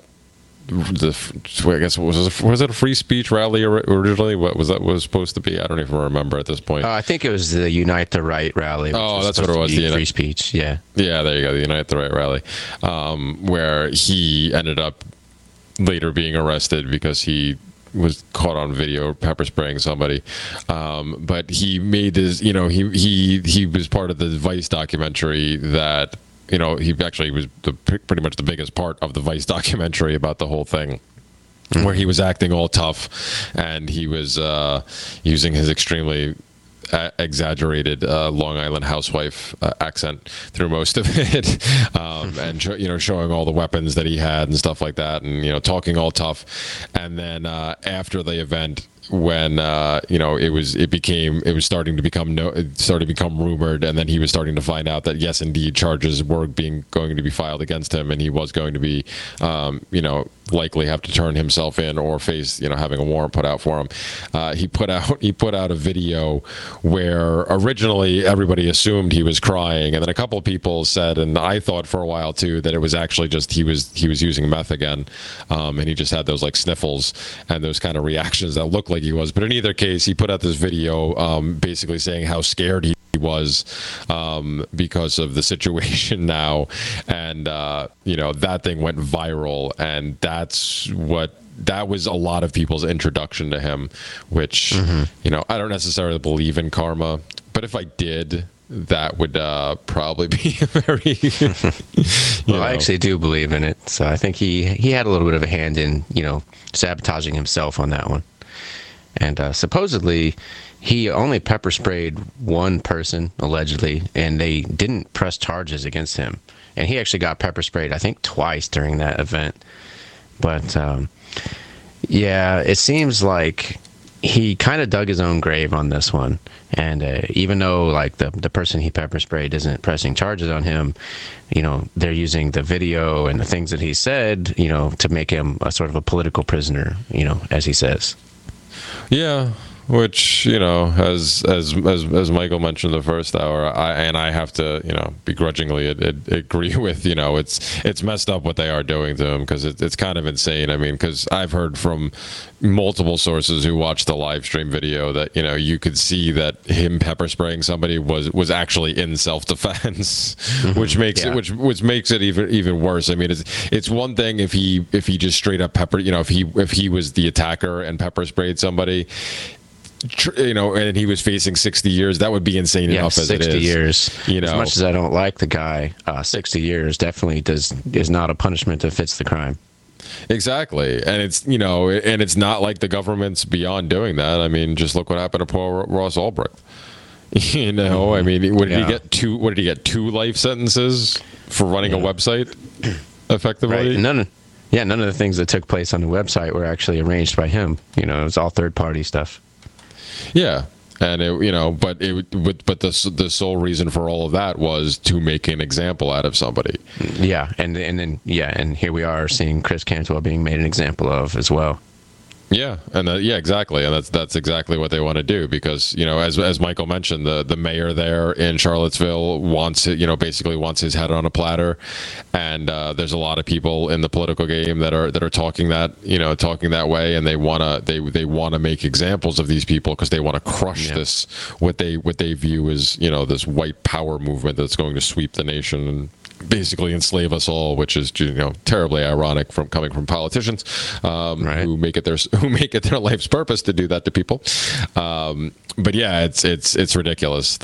guess was it a free speech rally originally? What was supposed to be? I don't even remember at this point. I think it was the Unite the Right rally. Oh, that's what it was. The free speech. Yeah. Yeah, there you go. The Unite the Right rally, where he ended up later being arrested because he was caught on video pepper spraying somebody, but he made his, he was part of the Vice documentary that, he actually was pretty much the biggest part of the Vice documentary about the whole thing, where he was acting all tough, and he was using his extremely exaggerated Long Island housewife accent through most of it, and showing all the weapons that he had and stuff like that, and talking all tough. And then after the event, when it was starting to become rumored, and then he was starting to find out that yes, indeed, charges were going to be filed against him, and he was going to be likely have to turn himself in or face having a warrant put out for him. He put out a video where originally everybody assumed he was crying, and then a couple of people said, and I thought for a while too, that it was actually just he was using meth again, and he just had those like sniffles and those kind of reactions that looked like he was. But in either case, he put out this video basically saying how scared he was because of the situation now, and that thing went viral, and that was a lot of people's introduction to him, which I don't necessarily believe in karma, but if I did, that would probably be very well, I actually do believe in it, so I think he had a little bit of a hand in sabotaging himself on that one. And supposedly he only pepper sprayed one person, allegedly, and they didn't press charges against him. And he actually got pepper sprayed, I think, twice during that event. But, yeah, it seems like he kind of dug his own grave on this one. And even though like the person he pepper sprayed isn't pressing charges on him, you know, they're using the video and the things that he said, you know, to make him a sort of a political prisoner, you know, as he says. Yeah. Which, you know, as Michael mentioned the first hour, I have to, you know, begrudgingly agree with, you know, it's messed up what they are doing to him, because it's kind of insane. I mean, because I've heard from multiple sources who watched the live stream video that, you know, you could see that him pepper spraying somebody was actually in self-defense, which makes it which makes it even worse. I mean, it's one thing if he just straight up pepper, you know, if he was the attacker and pepper sprayed somebody, you know, and he was facing 60 years, that would be insane enough as it is. 60 years. You know, as much as I don't like the guy, 60 years definitely is not a punishment that fits the crime. Exactly. And it's, you know, and it's not like the government's beyond doing that. I mean, just look what happened to poor Ross Ulbricht. You know, I mean, what did he get? What did he get? 2 life sentences for running a website effectively? Right. None of the things that took place on the website were actually arranged by him. You know, it was all third-party stuff. Yeah, and you know, but the sole reason for all of that was to make an example out of somebody. Yeah, and here we are seeing Chris Cantwell being made an example of as well. Yeah, and exactly, and that's exactly what they want to do, because, you know, as Michael mentioned, the mayor there in Charlottesville basically wants his head on a platter, and there's a lot of people in the political game that are talking that way, and they want to make examples of these people because they want to crush this what they view as, you know, this white power movement that's going to sweep the nation and basically enslave us all, which is, you know, terribly ironic coming from politicians who make it their life's purpose to do that to people. But yeah, it's ridiculous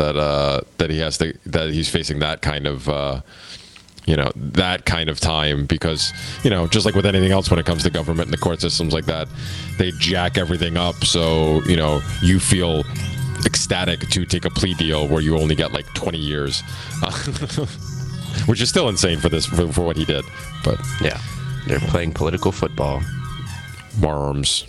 that he's facing that kind of that kind of time, because, you know, just like with anything else when it comes to government and the court systems like that, they jack everything up so, you know, you feel ecstatic to take a plea deal where you only get like 20 years. Which is still insane for what he did. But yeah, they're playing political football. Worms.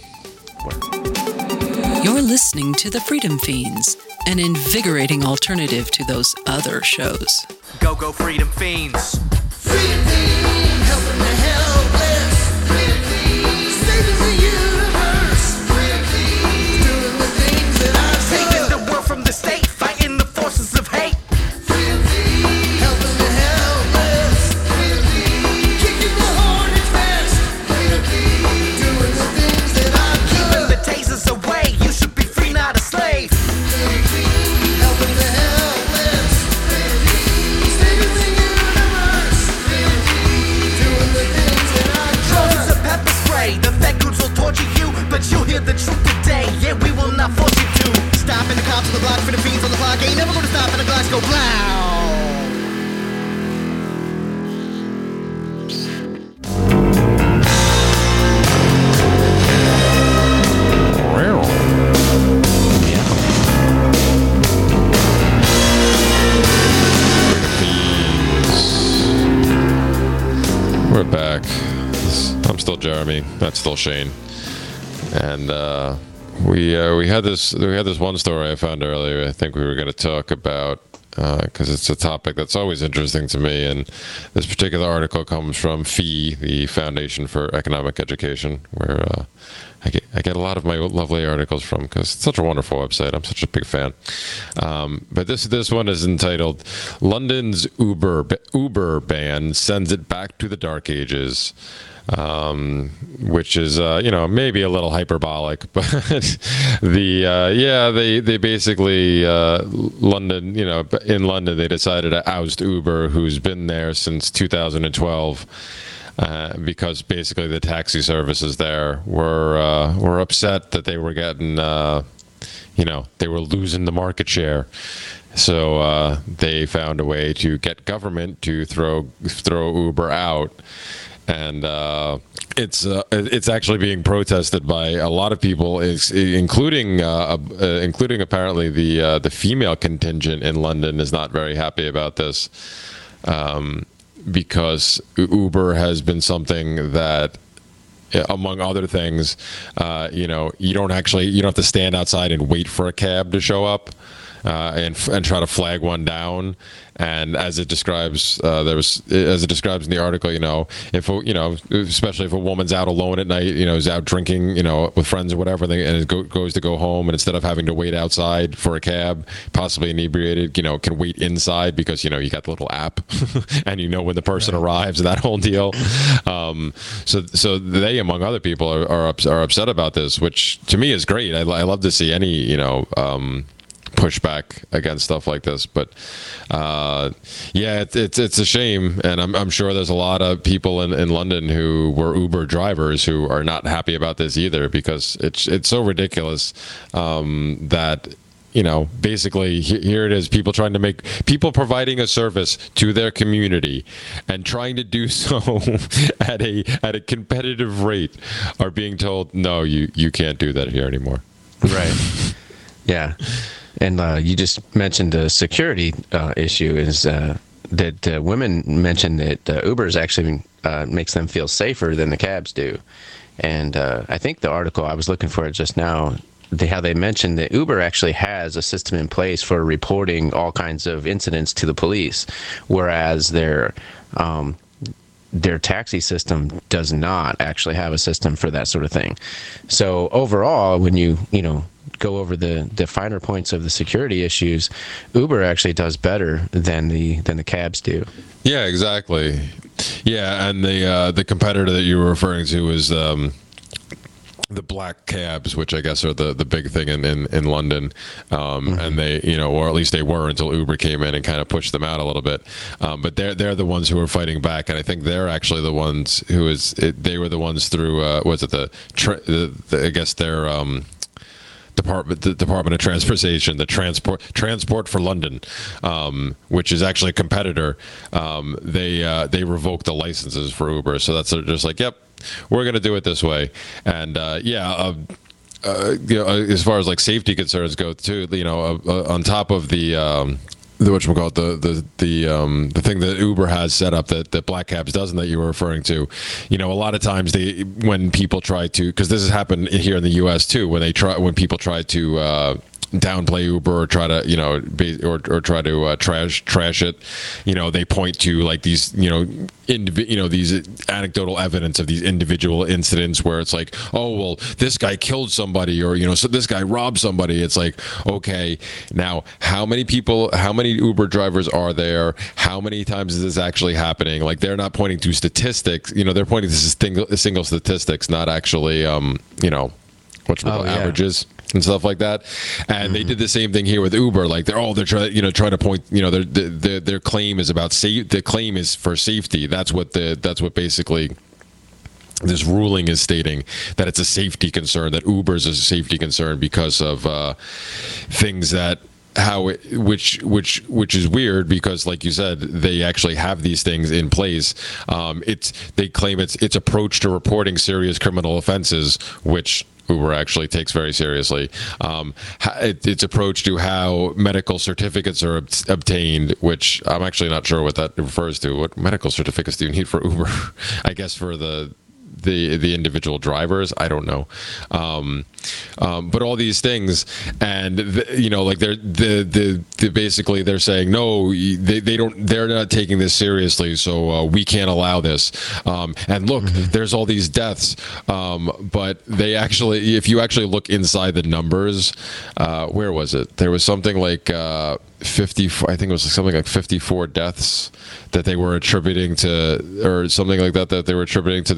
You're listening to the Freedom Fiends, an invigorating alternative to those other shows. Go Freedom Fiends. Freedom Fiends, helping the helpless. Freedom Fiends, saving the universe. Freedom Fiends, doing the things that I say. Saving the world from the state, fighting the forces of hate. Freedom Fiends, helping the helpless. Freedom Fiends, kicking the hornet's nest. Freedom Fiends, doing the things that I do. Keeping the tasers away, you should be free, not a slave. Freedom Fiends, helping the helpless. Freedom Fiends, saving the universe. Freedom Fiends, doing the things that I do. Drones is a pepper spray, the fed goods will torture you, but you'll hear the truth today. Yeah, we will not force you to. Stopping the cops on the block, Freedom Fiends on the block. Ain't never gonna stop and the glass go blow. We're back. I'm still Jeremy. That's still Shane. And we had this one story I found earlier. I think we were going to talk about, because it's a topic that's always interesting to me. And this particular article comes from FEE, the Foundation for Economic Education, where I get a lot of my lovely articles from, because it's such a wonderful website. I'm such a big fan. But this one is entitled "London's Uber ban sends it back to the dark ages," which is maybe a little hyperbolic, but they basically London, in London they decided to oust Uber, who's been there since 2012. Because basically the taxi services there were upset that they were getting, they were losing the market share. So they found a way to get government to throw Uber out, and it's actually being protested by a lot of people, including apparently the female contingent in London is not very happy about this. Because Uber has been something that among other things, you don't have to stand outside and wait for a cab to show up. And try to flag one down, and as it describes, as it describes in the article, especially if a woman's out alone at night, is out drinking, with friends or whatever, and goes to go home, and instead of having to wait outside for a cab, possibly inebriated, can wait inside because you got the little app, and when the person arrives, that whole deal. So they, among other people, are upset about this, which to me is great. I love to see any pushback against stuff like this, but it's a shame, and I'm sure there's a lot of people in London who were Uber drivers who are not happy about this either, because it's so ridiculous that basically here it is, people providing a service to their community and trying to do so at a competitive rate are being told, no, you can't do that here anymore. Right. Yeah. And you just mentioned the security issue is that women mentioned that Uber's actually makes them feel safer than the cabs do. And I think the article, I was looking for it just now, how they mentioned that Uber actually has a system in place for reporting all kinds of incidents to the police, whereas their taxi system does not actually have a system for that sort of thing. So overall, when you go over the finer points of the security issues, Uber actually does better than the cabs do. Yeah, exactly. Yeah, and the competitor that you were referring to is the black cabs, which I guess are the big thing in London, and they, or at least they were until Uber came in and kind of pushed them out a little bit. But they're the ones who are fighting back, and I think they're actually the ones they were the ones through I guess their the Department of Transportation, the Transport for London, which is actually a competitor. They revoked the licenses for Uber, so that's just like, yep, we're going to do it this way. And as far as like safety concerns go too, on top of the whatchamacallit, the thing that Uber has set up that Black Cabs doesn't, that you were referring to, a lot of times when people try to, because this has happened here in the U.S. too, when people try to downplay Uber or try to or try to trash it, they point to like these these anecdotal evidence of these individual incidents where it's like, oh well, this guy killed somebody, or so this guy robbed somebody. It's like, okay, now how many Uber drivers are there? How many times is this actually happening? Like, they're not pointing to statistics, they're pointing to single statistics, not actually averages and stuff like that. And they did the same thing here with Uber. Like they're trying to point, their claim is about the claim is for safety. That's what basically this ruling is stating, that it's a safety concern, that Uber's a safety concern because of things that which is weird, because like you said, they actually have these things in place. They claim its approach to reporting serious criminal offenses, which Uber actually takes very seriously. Its approach to how medical certificates are obtained, which I'm actually not sure what that refers to. What medical certificates do you need for Uber? I guess for the individual drivers, I don't know, but all these things, and like they're basically they're saying no, they're not taking this seriously, so we can't allow this. And look, there's all these deaths, but they actually, if you actually look inside the numbers, where was it? There was something like 54, I think it was something like 54 deaths that they were attributing to, or something like that they were attributing to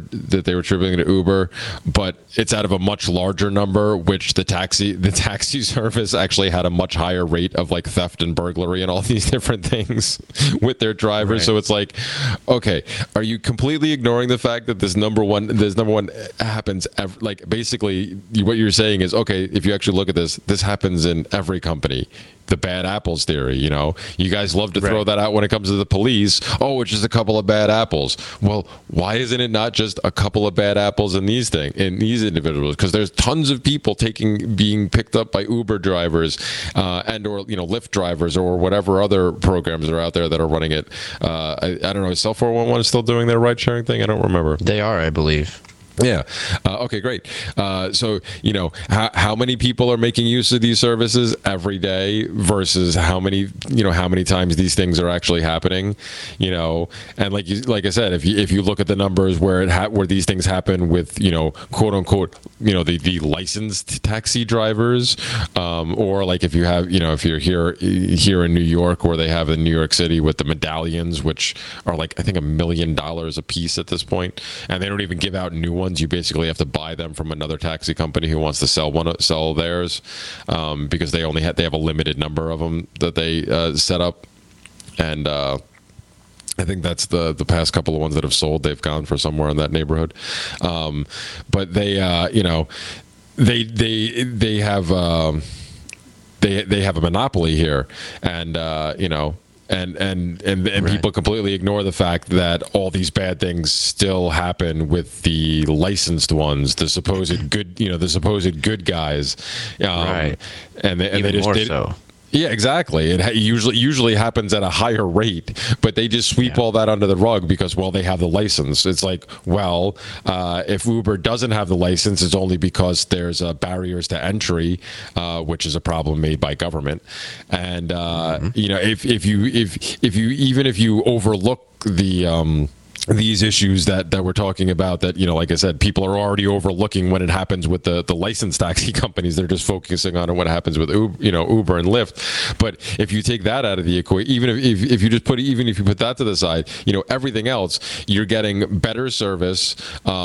Uber, but it's out of a much larger number, which the taxi service actually had a much higher rate of like theft and burglary and all these different things with their drivers. Right. So it's like, okay, are you completely ignoring the fact that this number one happens like, basically what you're saying is, okay, if you actually look at this happens in every company. The bad apples theory, you guys love to throw that out when it comes to the police. Oh, it's just a couple of bad apples. Well, why isn't it not just a couple of bad apples in these individuals? Because there's tons of people being picked up by Uber drivers and or Lyft drivers or whatever other programs are out there that are running it. I don't know. Is Cell 411 still doing their ride sharing thing? I don't remember. They are, I believe. Yeah. Okay, great. So, how many people are making use of these services every day versus how many times these things are actually happening, and like I said, if you look at the numbers where where these things happen with, quote unquote, the licensed taxi drivers, or like if you have, if you're here in New York, where they have in New York City with the medallions, which are like, I think $1 million a piece at this point, and they don't even give out new ones. You basically have to buy them from another taxi company who wants to sell theirs, because they have a limited number of them that they set up, and I think that's the past couple of ones that have sold. They've gone for somewhere in that neighborhood, but they they have a monopoly here, and And right. People completely ignore the fact that all these bad things still happen with the licensed ones, the supposed good, the supposed good guys, right? And they Even just more did. so. Yeah, exactly. It usually happens at a higher rate, but they just sweep all that under the rug because, well, they have the license. It's like, well, if Uber doesn't have the license, it's only because there's barriers to entry, which is a problem made by government. And if you overlook the these issues that we're talking about, that like I said, people are already overlooking when it happens with the licensed taxi companies. They're just focusing on what happens with Uber and Lyft. But if you take that out of the equation, even if you put that to the side, everything else, you're getting better service,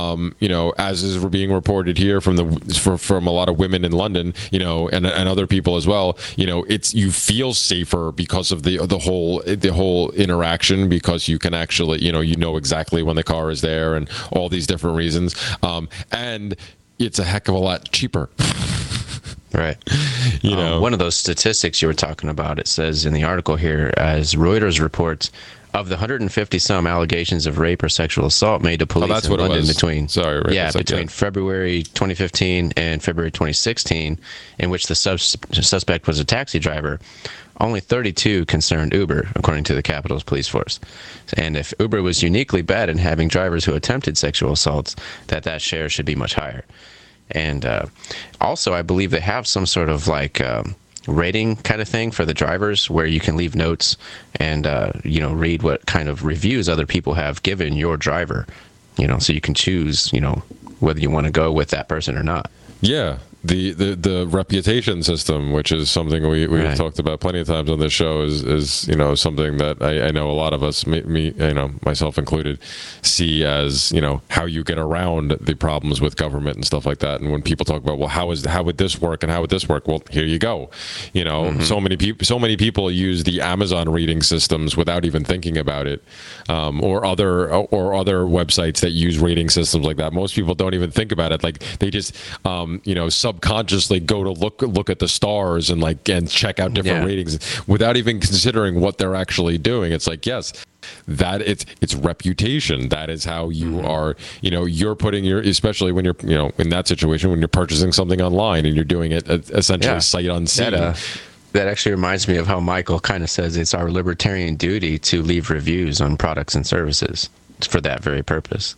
as is being reported here from a lot of women in London, and other people as well. You feel safer because of the whole interaction, because you can actually exactly when the car is there and all these different reasons, and it's a heck of a lot cheaper. Right. One of those statistics you were talking about, it says in the article here, as Reuters reports, of the 150 some allegations of rape or sexual assault made to police in London between February 2015 and February 2016, in which the suspect was a taxi driver, only 32 concerned Uber, according to the capital's police force. And if Uber was uniquely bad in having drivers who attempted sexual assaults, that share should be much higher. And also, I believe they have some sort of rating kind of thing for the drivers, where you can leave notes and read what kind of reviews other people have given your driver, so you can choose whether you want to go with that person or not. Yeah. The reputation system, which is something we've right. talked about plenty of times on this show, is something that I know a lot of us, me myself included, see as how you get around the problems with government and stuff like that. And when people talk about, well, how would this work and how would this work? Well, here you go. So many people use the Amazon rating systems without even thinking about it, or other websites that use rating systems like that. Most people don't even think about it. Like, they just subconsciously go to look at the stars and check out different ratings without even considering what they're actually doing. It's like, yes, that it's reputation. That is how you are, you're putting especially when you're, in that situation, when you're purchasing something online and you're doing it essentially sight unseen. That actually reminds me of how Michael kind of says it's our libertarian duty to leave reviews on products and services for that very purpose.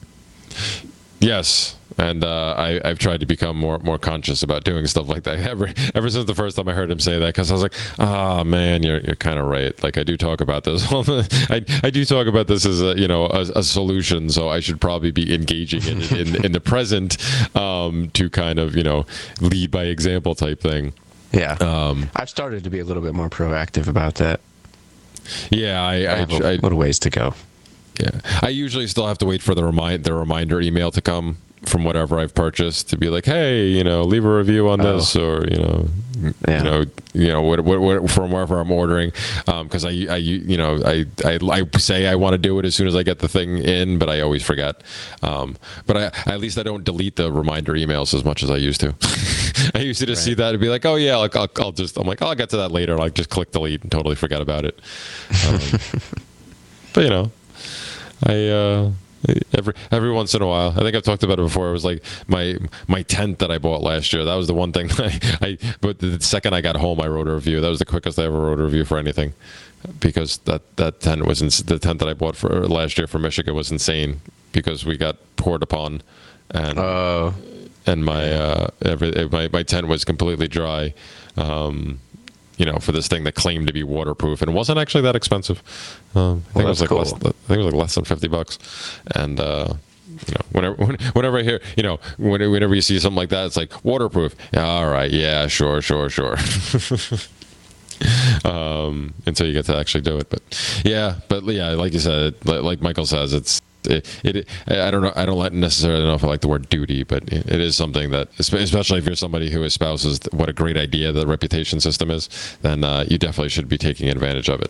Yes. And I've tried to become more conscious about doing stuff like that ever since the first time I heard him say that, because I was like, man, you're kind of right. Like, I do talk about this. I do talk about this as a solution. So I should probably be engaging in the present, to kind of lead by example type thing. Yeah. I've started to be a little bit more proactive about that. Yeah, I have a little ways to go. Yeah, I usually still have to wait for the reminder email to come from whatever I've purchased, to be like, hey, leave a review on this, or what from wherever I'm ordering, because I say I want to do it as soon as I get the thing in, but I always forget. But at least I don't delete the reminder emails as much as I used to. I used to just see that and be like, oh yeah, I'll get to that later. Like, just click delete and totally forget about it. But every once in a while, I think I've talked about it before. It was like my tent that I bought last year. That was the one thing but the second I got home, I wrote a review. That was the quickest I ever wrote a review for anything, because that tent the tent that I bought for last year for Michigan was insane, because we got poured upon and my tent was completely dry. For this thing that claimed to be waterproof, and it wasn't actually that expensive. I think it was like cool. less than $50. And whenever I hear, whenever you see something like that, it's like waterproof. Yeah, all right, yeah, sure. Until you get to actually do it, but like you said, like Michael says, I don't know. I don't necessarily know if I like the word duty, but it is something that, especially if you're somebody who espouses what a great idea the reputation system is, then you definitely should be taking advantage of it,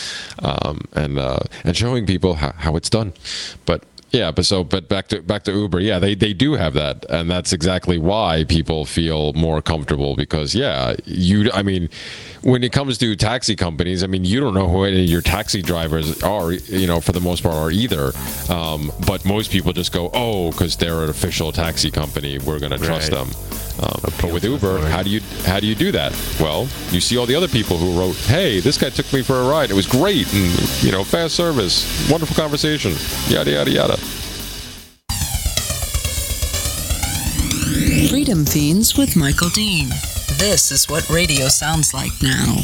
and showing people how it's done. But back to Uber. Yeah, they do have that, and that's exactly why people feel more comfortable because when it comes to taxi companies, you don't know who any of your taxi drivers are, for the most part, are either. But most people just go, because they're an official taxi company, we're going to trust them. But with Uber, how do you do that? Well, you see all the other people who wrote, "Hey, this guy took me for a ride. It was great, and fast service, wonderful conversation, yada yada yada." Freedom Fiends with Michael Dean. This is what radio sounds like now.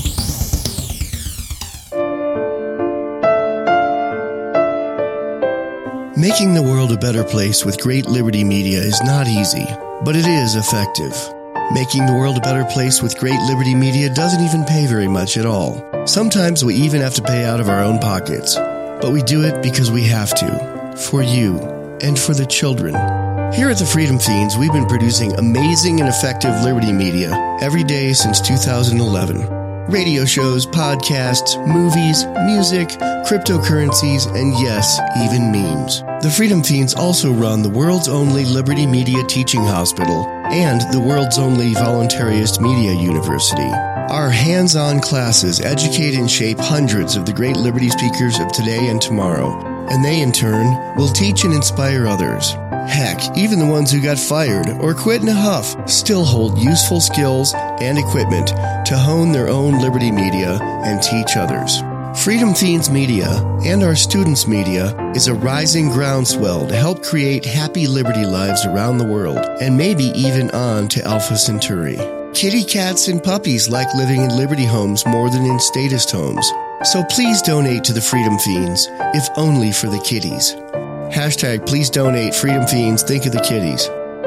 Making the world a better place with Great Liberty Media is not easy, but it is effective. Making the world a better place with Great Liberty Media doesn't even pay very much at all. Sometimes we even have to pay out of our own pockets, but we do it because we have to, for you, and for the children. Here at the Freedom Fiends, we've been producing amazing and effective Liberty Media every day since 2011. Radio shows, podcasts, movies, music, cryptocurrencies, and yes, even memes. The Freedom Fiends also run the world's only Liberty Media Teaching Hospital and the world's only voluntarist media university. Our hands-on classes educate and shape hundreds of the great Liberty speakers of today and tomorrow, and they, in turn, will teach and inspire others. Heck, even the ones who got fired or quit in a huff still hold useful skills and equipment to hone their own Liberty Media and teach others. Freedom Fiends Media and our students' media is a rising groundswell to help create happy Liberty lives around the world and maybe even on to Alpha Centauri. Kitty cats and puppies like living in Liberty homes more than in statist homes. So please donate to the Freedom Fiends, if only for the kitties. Hashtag please donate Freedom Fiends, think of the kitties.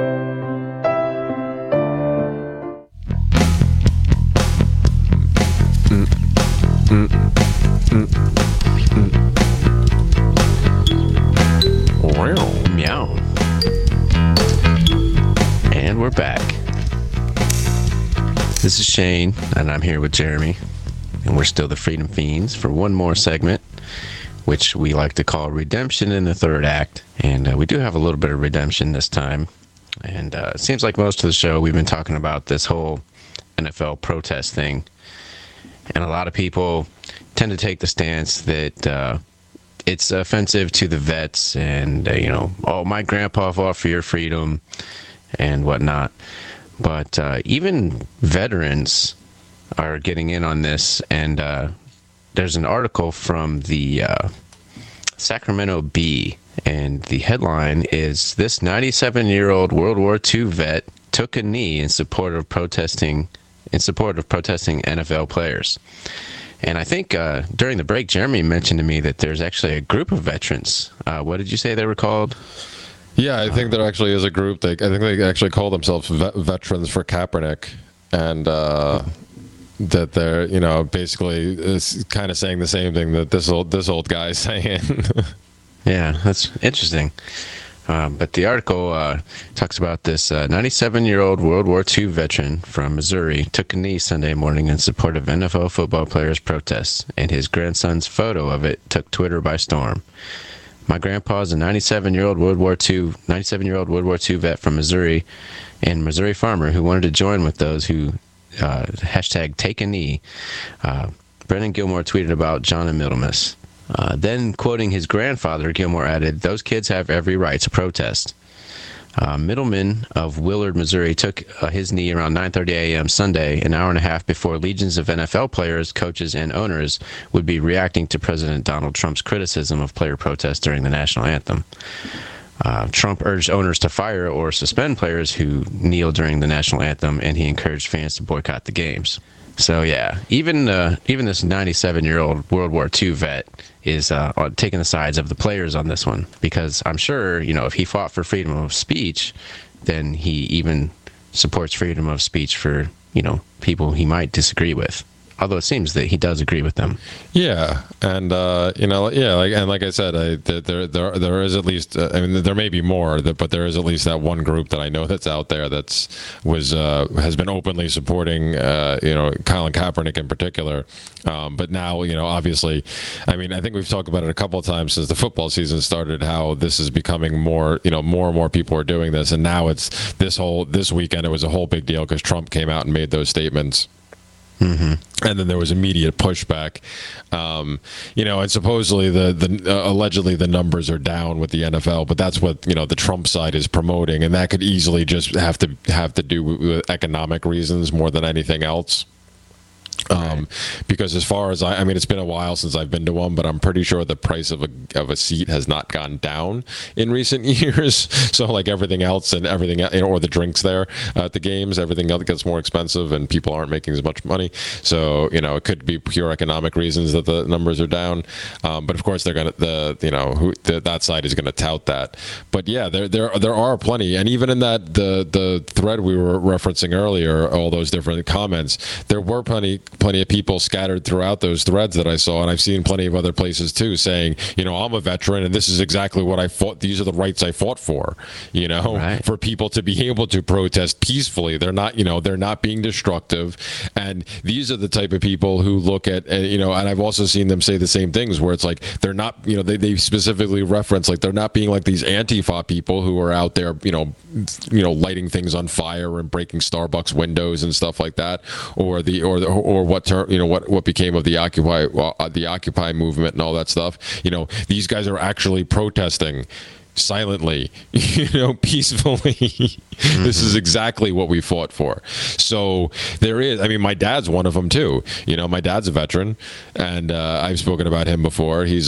Meow. And we're back. This is Shane, and I'm here with Jeremy, and we're still the Freedom Fiends for one more segment, which we like to call Redemption in the Third Act. And we do have a little bit of redemption this time. And it seems like most of the show we've been talking about this whole NFL protest thing. And a lot of people tend to take the stance that it's offensive to the vets and, my grandpa fought for your freedom and whatnot. But even veterans are getting in on this. And there's an article from the Sacramento Bee, and the headline is, "This 97-year-old World War II vet took a knee in support of protesting NFL players." And I think during the break, Jeremy mentioned to me that there's actually a group of veterans. What did you say they were called? Yeah, I think there actually is a group. I think they actually call themselves Veterans for Kaepernick, and that they're, basically is kind of saying the same thing that this old guy is saying. Yeah, that's interesting. But the article talks about this 97-year-old World War II veteran from Missouri took a knee Sunday morning in support of NFL football players' protests, and his grandson's photo of it took Twitter by storm. "My grandpa is a 97-year-old World War II vet from Missouri, and Missouri farmer who wanted to join with those who hashtag take a knee." Brendan Gilmore tweeted about John and Middlemas. Then, quoting his grandfather, Gilmore added, "Those kids have every right to protest." Middleman of Willard, Missouri, took his knee around 9:30 a.m. Sunday, an hour and a half before legions of NFL players, coaches, and owners would be reacting to President Donald Trump's criticism of player protests during the national anthem. Trump urged owners to fire or suspend players who kneel during the national anthem, and he encouraged fans to boycott the games. So yeah, even this 97-year-old World War II vet is taking the sides of the players on this one, because I'm sure, if he fought for freedom of speech, then he even supports freedom of speech for, people he might disagree with. Although it seems that he does agree with them. Yeah, and like I said, there is at least. There may be more, but there is at least that one group that I know that's out there has been openly supporting Colin Kaepernick in particular. But now, obviously, I think we've talked about it a couple of times since the football season started, how this is becoming more and more people are doing this, and now it's this weekend it was a whole big deal because Trump came out and made those statements. Mm-hmm. And then there was immediate pushback, and supposedly allegedly the numbers are down with the NFL, but that's what the Trump side is promoting, and that could easily just have to do with economic reasons more than anything else. Because as far as it's been a while since I've been to one, but I'm pretty sure the price of a seat has not gone down in recent years. So like everything else and everything, or the drinks there at the games, everything else gets more expensive and people aren't making as much money. So it could be pure economic reasons that the numbers are down. But of course they're gonna that side is gonna tout that. But yeah, there are plenty, and even in that the thread we were referencing earlier, all those different comments, there were plenty of people scattered throughout those threads that I saw, and I've seen plenty of other places too saying, I'm a veteran and this is exactly what I fought. These are the rights I fought for, for people to be able to protest peacefully. They're not, they're not being destructive. And these are the type of people who look at, and I've also seen them say the same things where it's like, they're not, they specifically reference, like, they're not being like these Antifa people who are out there, lighting things on fire and breaking Starbucks windows and stuff like that, or what became of the Occupy movement and all that stuff. These guys are actually protesting silently, peacefully. Mm-hmm. This is exactly what we fought for. So there is, my dad's one of them too. My dad's a veteran, and I've spoken about him before. He's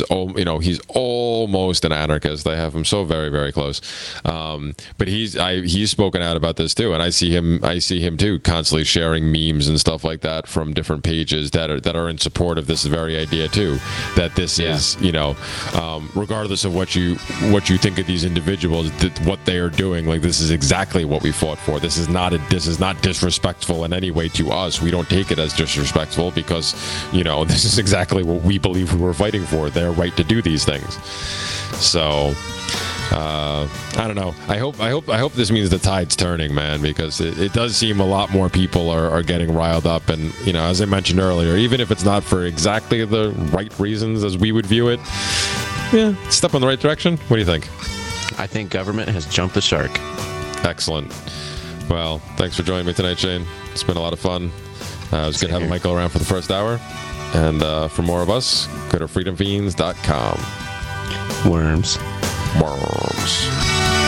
almost an anarchist. I have him so very, very close. But he's spoken out about this too, and I see him too, constantly sharing memes and stuff like that from different pages that are in support of this very idea too. That this is, regardless of what you think of these individuals, what they are doing, like, this is exactly what we fought for. This is not disrespectful in any way to us. We don't take it as disrespectful because this is exactly what we believe we were fighting for, their right to do these things. So I don't know. I hope this means the tide's turning, man, because it does seem a lot more people are getting riled up, and as I mentioned earlier, even if it's not for exactly the right reasons as we would view it, step in the right direction. What do you think? I think government has jumped the shark. Excellent. Well, thanks for joining me tonight, Shane. It's been a lot of fun. It was good having Michael around for the first hour. And for more of us, go to freedomfiends.com. Worms. Worms.